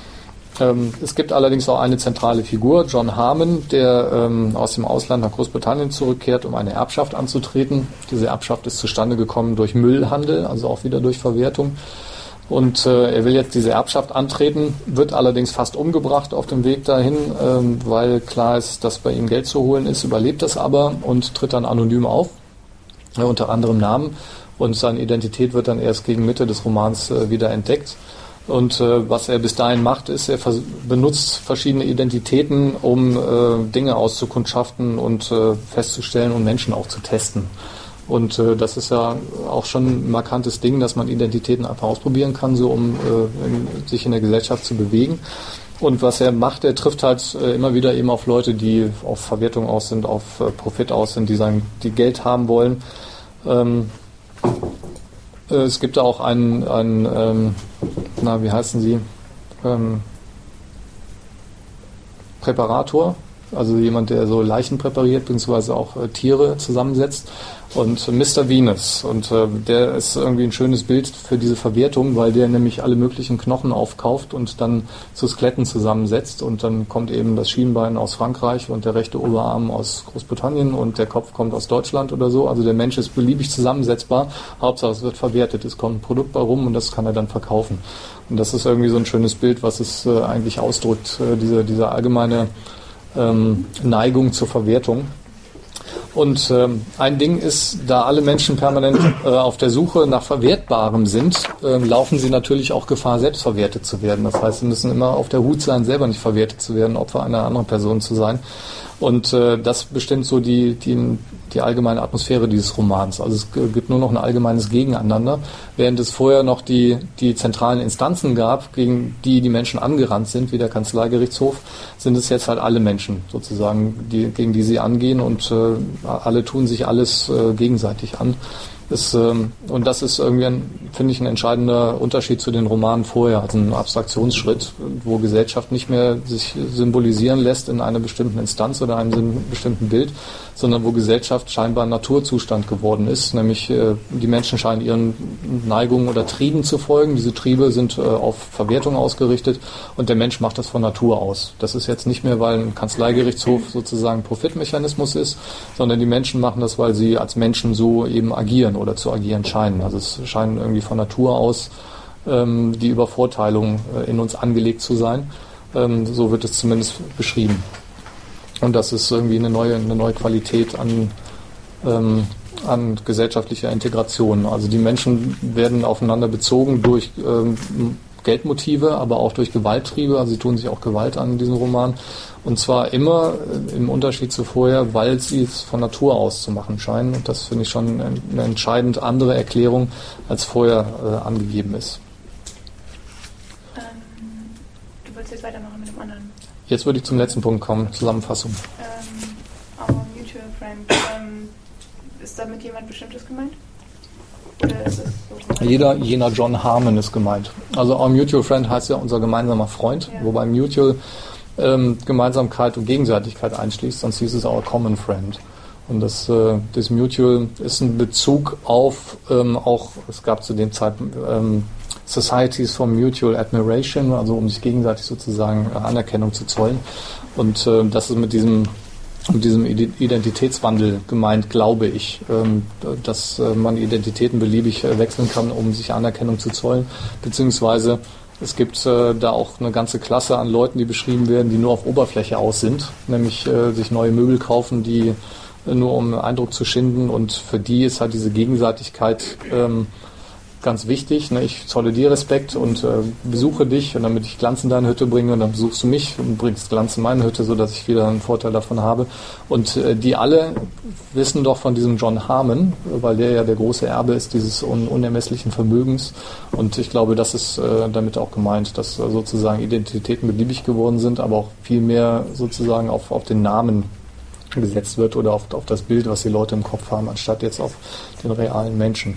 Es gibt allerdings auch eine zentrale Figur, John Harmon, der aus dem Ausland nach Großbritannien zurückkehrt, um eine Erbschaft anzutreten. Diese Erbschaft ist zustande gekommen durch Müllhandel, also auch wieder durch Verwertung. Und äh, er will jetzt diese Erbschaft antreten, wird allerdings fast umgebracht auf dem Weg dahin, ähm, weil klar ist, dass bei ihm Geld zu holen ist, überlebt das aber und tritt dann anonym auf. Ja, unter anderem Namen, und seine Identität wird dann erst gegen Mitte des Romans äh, wieder entdeckt. Und äh, was er bis dahin macht, ist, er vers- benutzt verschiedene Identitäten, um äh, Dinge auszukundschaften und äh, festzustellen und Menschen auch zu testen. Und äh, das ist ja auch schon ein markantes Ding, dass man Identitäten einfach ausprobieren kann, so um äh, in, sich in der Gesellschaft zu bewegen. Und was er macht, er trifft halt äh, immer wieder eben auf Leute, die auf Verwertung aus sind, auf äh, Profit aus sind, die sagen, die Geld haben wollen. Ähm, äh, es gibt da auch einen, einen ähm, na, wie heißen sie? Ähm, Präparator, also jemand, der so Leichen präpariert, beziehungsweise auch äh, Tiere zusammensetzt. Und Mister Venus. Und äh, der ist irgendwie ein schönes Bild für diese Verwertung, weil der nämlich alle möglichen Knochen aufkauft und dann zu Skeletten zusammensetzt. Und dann kommt eben das Schienbein aus Frankreich und der rechte Oberarm aus Großbritannien und der Kopf kommt aus Deutschland oder so. Also der Mensch ist beliebig zusammensetzbar. Hauptsache es wird verwertet. Es kommt ein Produkt bei rum und das kann er dann verkaufen. Und das ist irgendwie so ein schönes Bild, was es äh, eigentlich ausdrückt, äh, diese, diese allgemeine ähm, Neigung zur Verwertung. Und ähm, ein Ding ist, da alle Menschen permanent äh, auf der Suche nach Verwertbarem sind, äh, laufen sie natürlich auch Gefahr, selbst verwertet zu werden. Das heißt, sie müssen immer auf der Hut sein, selber nicht verwertet zu werden, Opfer einer anderen Person zu sein. Und äh, das bestimmt so die, die, die allgemeine Atmosphäre dieses Romans. Also es g- gibt nur noch ein allgemeines Gegeneinander, während es vorher noch die, die zentralen Instanzen gab, gegen die die Menschen angerannt sind, wie der Kanzleigerichtshof, sind es jetzt halt alle Menschen sozusagen, die, gegen die sie angehen, und äh, alle tun sich alles äh, gegenseitig an. Das, ähm, und das ist irgendwie, ein, finde ich, ein entscheidender Unterschied zu den Romanen vorher, also ein Abstraktionsschritt, wo Gesellschaft nicht mehr sich symbolisieren lässt in einer bestimmten Instanz oder einem bestimmten Bild, sondern wo Gesellschaft scheinbar ein Naturzustand geworden ist, nämlich äh, die Menschen scheinen ihren Neigungen oder Trieben zu folgen. Diese Triebe sind äh, auf Verwertung ausgerichtet, und der Mensch macht das von Natur aus. Das ist jetzt nicht mehr, weil ein Kanzleigerichtshof sozusagen Profitmechanismus ist, sondern die Menschen machen das, weil sie als Menschen so eben agieren oder zu agieren scheinen. Also es scheinen irgendwie von Natur aus ähm, die Übervorteilung äh, in uns angelegt zu sein. Ähm, so wird es zumindest beschrieben. Und das ist irgendwie eine neue, eine neue Qualität an, ähm, an gesellschaftlicher Integration. Also die Menschen werden aufeinander bezogen durch ähm, Geldmotive, aber auch durch Gewalttriebe. Also sie tun sich auch Gewalt an in diesem Roman. Und zwar immer äh, im Unterschied zu vorher, weil sie es von Natur aus zu machen scheinen. Und das finde ich schon eine entscheidend andere Erklärung, als vorher äh, angegeben ist. Ähm, du willst jetzt weitermachen mit dem anderen? Jetzt würde ich zum letzten Punkt kommen, Zusammenfassung. Ähm, our mutual friend. Ähm, ist damit jemand Bestimmtes gemeint? Oder ist es so gemeint? Jeder, jener John Harmon ist gemeint. Also Our Mutual Friend heißt ja unser gemeinsamer Freund, Ja. wobei Mutual ähm, Gemeinsamkeit und Gegenseitigkeit einschließt, sonst hieß es Our Common Friend. Und das, äh, das Mutual ist ein Bezug auf ähm, auch, es gab zu dem Zeitpunkt ähm, Societies for Mutual Admiration, also um sich gegenseitig sozusagen äh, Anerkennung zu zollen. Und äh, das ist mit diesem mit diesem Identitätswandel gemeint, glaube ich, ähm, dass äh, man Identitäten beliebig äh, wechseln kann, um sich Anerkennung zu zollen, beziehungsweise es gibt äh, da auch eine ganze Klasse an Leuten, die beschrieben werden, die nur auf Oberfläche aus sind, nämlich äh, sich neue Möbel kaufen, die äh, nur um Eindruck zu schinden, und für die ist halt diese Gegenseitigkeit ähm, ganz wichtig. Ne? Ich zolle dir Respekt und äh, besuche dich, und damit ich Glanz in deine Hütte bringe, und dann besuchst du mich und bringst Glanz in meine Hütte, sodass ich wieder einen Vorteil davon habe. Und äh, die alle wissen doch von diesem John Harmon, weil der ja der große Erbe ist dieses un- unermesslichen Vermögens. Und ich glaube, das ist äh, damit auch gemeint, dass äh, sozusagen Identitäten beliebig geworden sind, aber auch viel mehr sozusagen auf, auf den Namen gesetzt wird oder auf, auf das Bild, was die Leute im Kopf haben, anstatt jetzt auf den realen Menschen.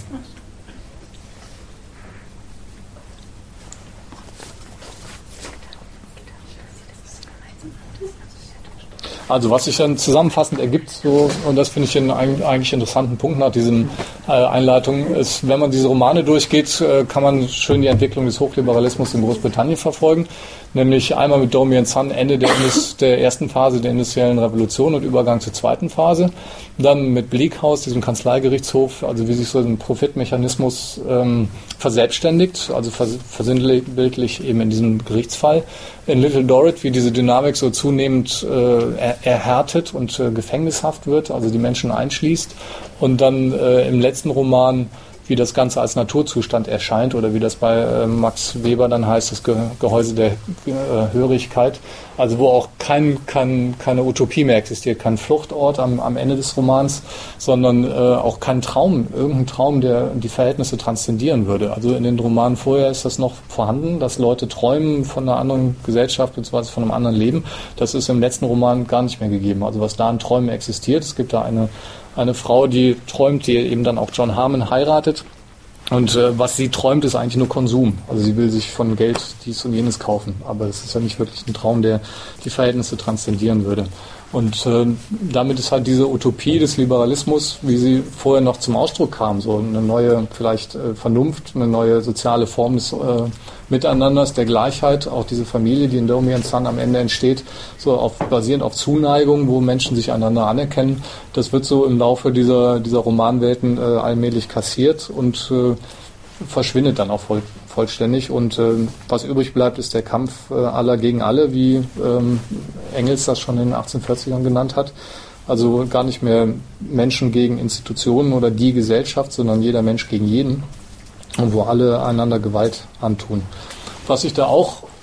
Also was sich dann zusammenfassend ergibt, so, und das finde ich einen eigentlich interessanten Punkt nach diesen äh, Einleitungen, ist, wenn man diese Romane durchgeht, äh, kann man schön die Entwicklung des Hochliberalismus in Großbritannien verfolgen. Nämlich einmal mit Domi and Son, Ende der, Indus- der ersten Phase der industriellen Revolution und Übergang zur zweiten Phase. Dann mit Bleak House, diesem Kanzleigerichtshof, also wie sich so ein Profitmechanismus ähm, verselbstständigt, also vers- versinnbildlich eben in diesem Gerichtsfall. In Little Dorrit, wie diese Dynamik so zunehmend äh, er- erhärtet und äh, gefängnishaft wird, also die Menschen einschließt. Und dann äh, im letzten Roman, wie das Ganze als Naturzustand erscheint, oder wie das bei äh, Max Weber dann heißt, das Ge- Gehäuse der äh, Hörigkeit, also wo auch kein, kein, keine Utopie mehr existiert, kein Fluchtort am, am Ende des Romans, sondern äh, auch kein Traum, irgendein Traum, der die Verhältnisse transzendieren würde. Also in den Romanen vorher ist das noch vorhanden, dass Leute träumen von einer anderen Gesellschaft bzw. von einem anderen Leben. Das ist im letzten Roman gar nicht mehr gegeben. Also was da an Träumen existiert, es gibt da eine Eine Frau, die träumt, die eben dann auch John Harmon heiratet. Und äh, was sie träumt, ist eigentlich nur Konsum. Also sie will sich von Geld dies und jenes kaufen. Aber es ist ja nicht wirklich ein Traum, der die Verhältnisse transzendieren würde. Und äh, damit ist halt diese Utopie des Liberalismus, wie sie vorher noch zum Ausdruck kam, so eine neue vielleicht äh, Vernunft, eine neue soziale Form des äh, Miteinanders, der Gleichheit, auch diese Familie, die in Domi and Son am Ende entsteht, so auf, basierend auf Zuneigung, wo Menschen sich einander anerkennen. Das wird so im Laufe dieser, dieser Romanwelten äh, allmählich kassiert und äh, verschwindet dann auch voll, vollständig. Und äh, was übrig bleibt, ist der Kampf äh, aller gegen alle, wie ähm, Engels das schon in den achtzehnhundertvierzigern genannt hat. Also gar nicht mehr Menschen gegen Institutionen oder die Gesellschaft, sondern jeder Mensch gegen jeden. Und wo alle einander Gewalt antun. Was sich da auch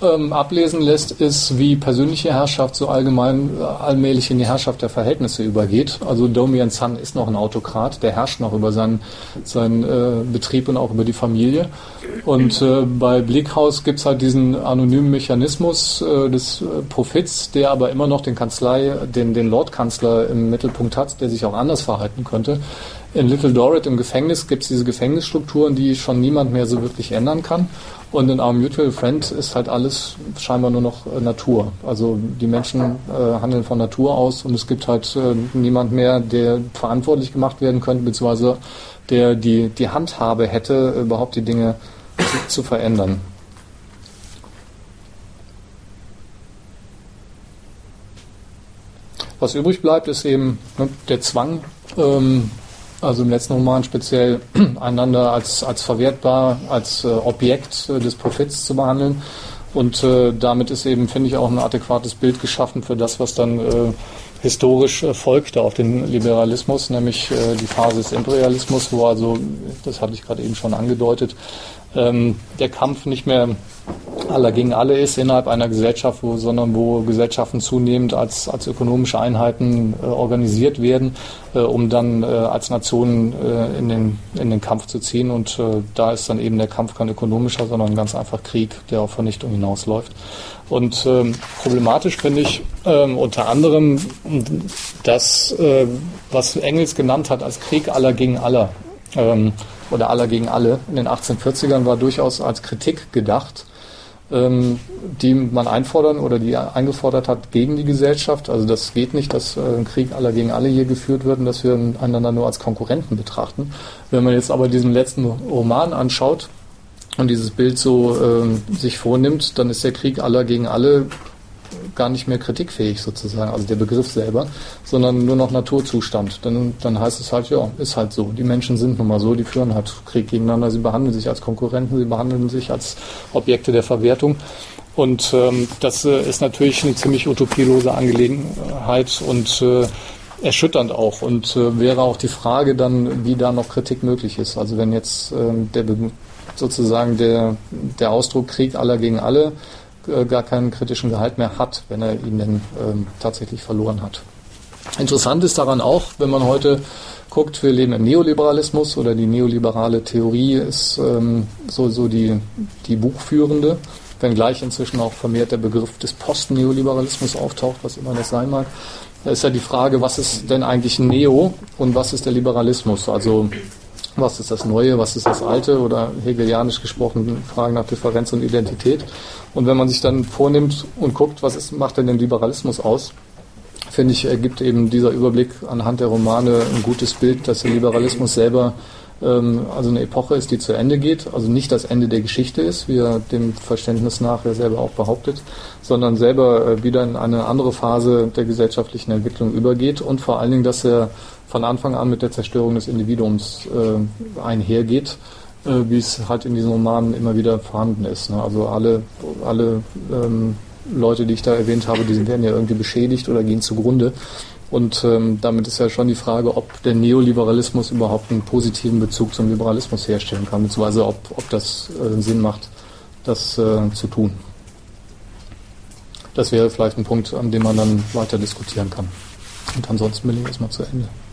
ähm, ablesen lässt, ist, wie persönliche Herrschaft so allgemein äh, allmählich in die Herrschaft der Verhältnisse übergeht. Also Domian Sun ist noch ein Autokrat, der herrscht noch über seinen, seinen äh, Betrieb und auch über die Familie. Und äh, bei Blickhaus gibt es halt diesen anonymen Mechanismus äh, des äh, Profits, der aber immer noch den Kanzlei, den, den Lordkanzler im Mittelpunkt hat, der sich auch anders verhalten könnte. In Little Dorrit im Gefängnis gibt es diese Gefängnisstrukturen, die schon niemand mehr so wirklich ändern kann. Und in Our Mutual Friend ist halt alles scheinbar nur noch äh, Natur. Also die Menschen äh, handeln von Natur aus und es gibt halt äh, niemand mehr, der verantwortlich gemacht werden könnte, beziehungsweise der die, die Handhabe hätte, überhaupt die Dinge zu, zu verändern. Was übrig bleibt, ist eben ne, der Zwang, ähm, also im letzten Roman speziell einander als, als verwertbar, als äh, Objekt äh, des Profits zu behandeln. Und äh, damit ist eben, finde ich, auch ein adäquates Bild geschaffen für das, was dann äh, historisch äh, folgte auf den Liberalismus, nämlich äh, die Phase des Imperialismus, wo also, das hatte ich gerade eben schon angedeutet, ähm, der Kampf nicht mehr aller gegen alle ist innerhalb einer Gesellschaft, wo, sondern wo Gesellschaften zunehmend als, als ökonomische Einheiten äh, organisiert werden, äh, um dann äh, als Nationen äh, in, den, in den Kampf zu ziehen. Und äh, da ist dann eben der Kampf kein ökonomischer, sondern ganz einfach Krieg, der auf Vernichtung hinausläuft. Und ähm, problematisch finde ich ähm, unter anderem das, äh, was Engels genannt hat als Krieg aller gegen aller. Ähm, oder aller gegen alle in den achtzehnhundertvierzigern war durchaus als Kritik gedacht, ähm, die man einfordern oder die eingefordert hat gegen die Gesellschaft. Also das geht nicht, dass äh, ein Krieg aller gegen alle hier geführt wird und dass wir einander nur als Konkurrenten betrachten. Wenn man jetzt aber diesen letzten Roman anschaut und dieses Bild so äh, sich vornimmt, dann ist der Krieg aller gegen alle gar nicht mehr kritikfähig sozusagen, also der Begriff selber, sondern nur noch Naturzustand. Dann, dann heißt es halt, ja, ist halt so. Die Menschen sind nun mal so, die führen halt Krieg gegeneinander, sie behandeln sich als Konkurrenten, sie behandeln sich als Objekte der Verwertung. Und ähm, das äh, ist natürlich eine ziemlich utopielose Angelegenheit und äh, erschütternd auch. Und äh, wäre auch die Frage dann, wie da noch Kritik möglich ist. Also wenn jetzt äh, der Be- sozusagen der, der Ausdruck Krieg aller gegen alle gar keinen kritischen Gehalt mehr hat, wenn er ihn denn ähm, tatsächlich verloren hat. Interessant ist daran auch, wenn man heute guckt, wir leben im Neoliberalismus oder die neoliberale Theorie ist ähm, so, so die, die buchführende, wenngleich inzwischen auch vermehrt der Begriff des Post-Neoliberalismus auftaucht, was immer das sein mag. Da ist ja die Frage, was ist denn eigentlich Neo und was ist der Liberalismus? Also was ist das Neue, was ist das Alte oder hegelianisch gesprochen, Fragen nach Differenz und Identität. Und wenn man sich dann vornimmt und guckt, was ist, macht denn den Liberalismus aus, finde ich, ergibt eben dieser Überblick anhand der Romane ein gutes Bild, dass der Liberalismus selber ähm, also eine Epoche ist, die zu Ende geht, also nicht das Ende der Geschichte ist, wie er dem Verständnis nach ja selber auch behauptet, sondern selber äh, wieder in eine andere Phase der gesellschaftlichen Entwicklung übergeht und vor allen Dingen, dass er von Anfang an mit der Zerstörung des Individuums äh, einhergeht, äh, wie es halt in diesen Romanen immer wieder vorhanden ist. Ne? Also alle, alle ähm, Leute, die ich da erwähnt habe, die werden ja irgendwie beschädigt oder gehen zugrunde. Und ähm, damit ist ja schon die Frage, ob der Neoliberalismus überhaupt einen positiven Bezug zum Liberalismus herstellen kann, beziehungsweise ob, ob das äh, Sinn macht, das äh, zu tun. Das wäre vielleicht ein Punkt, an dem man dann weiter diskutieren kann. Und ansonsten bin ich erstmal zu Ende.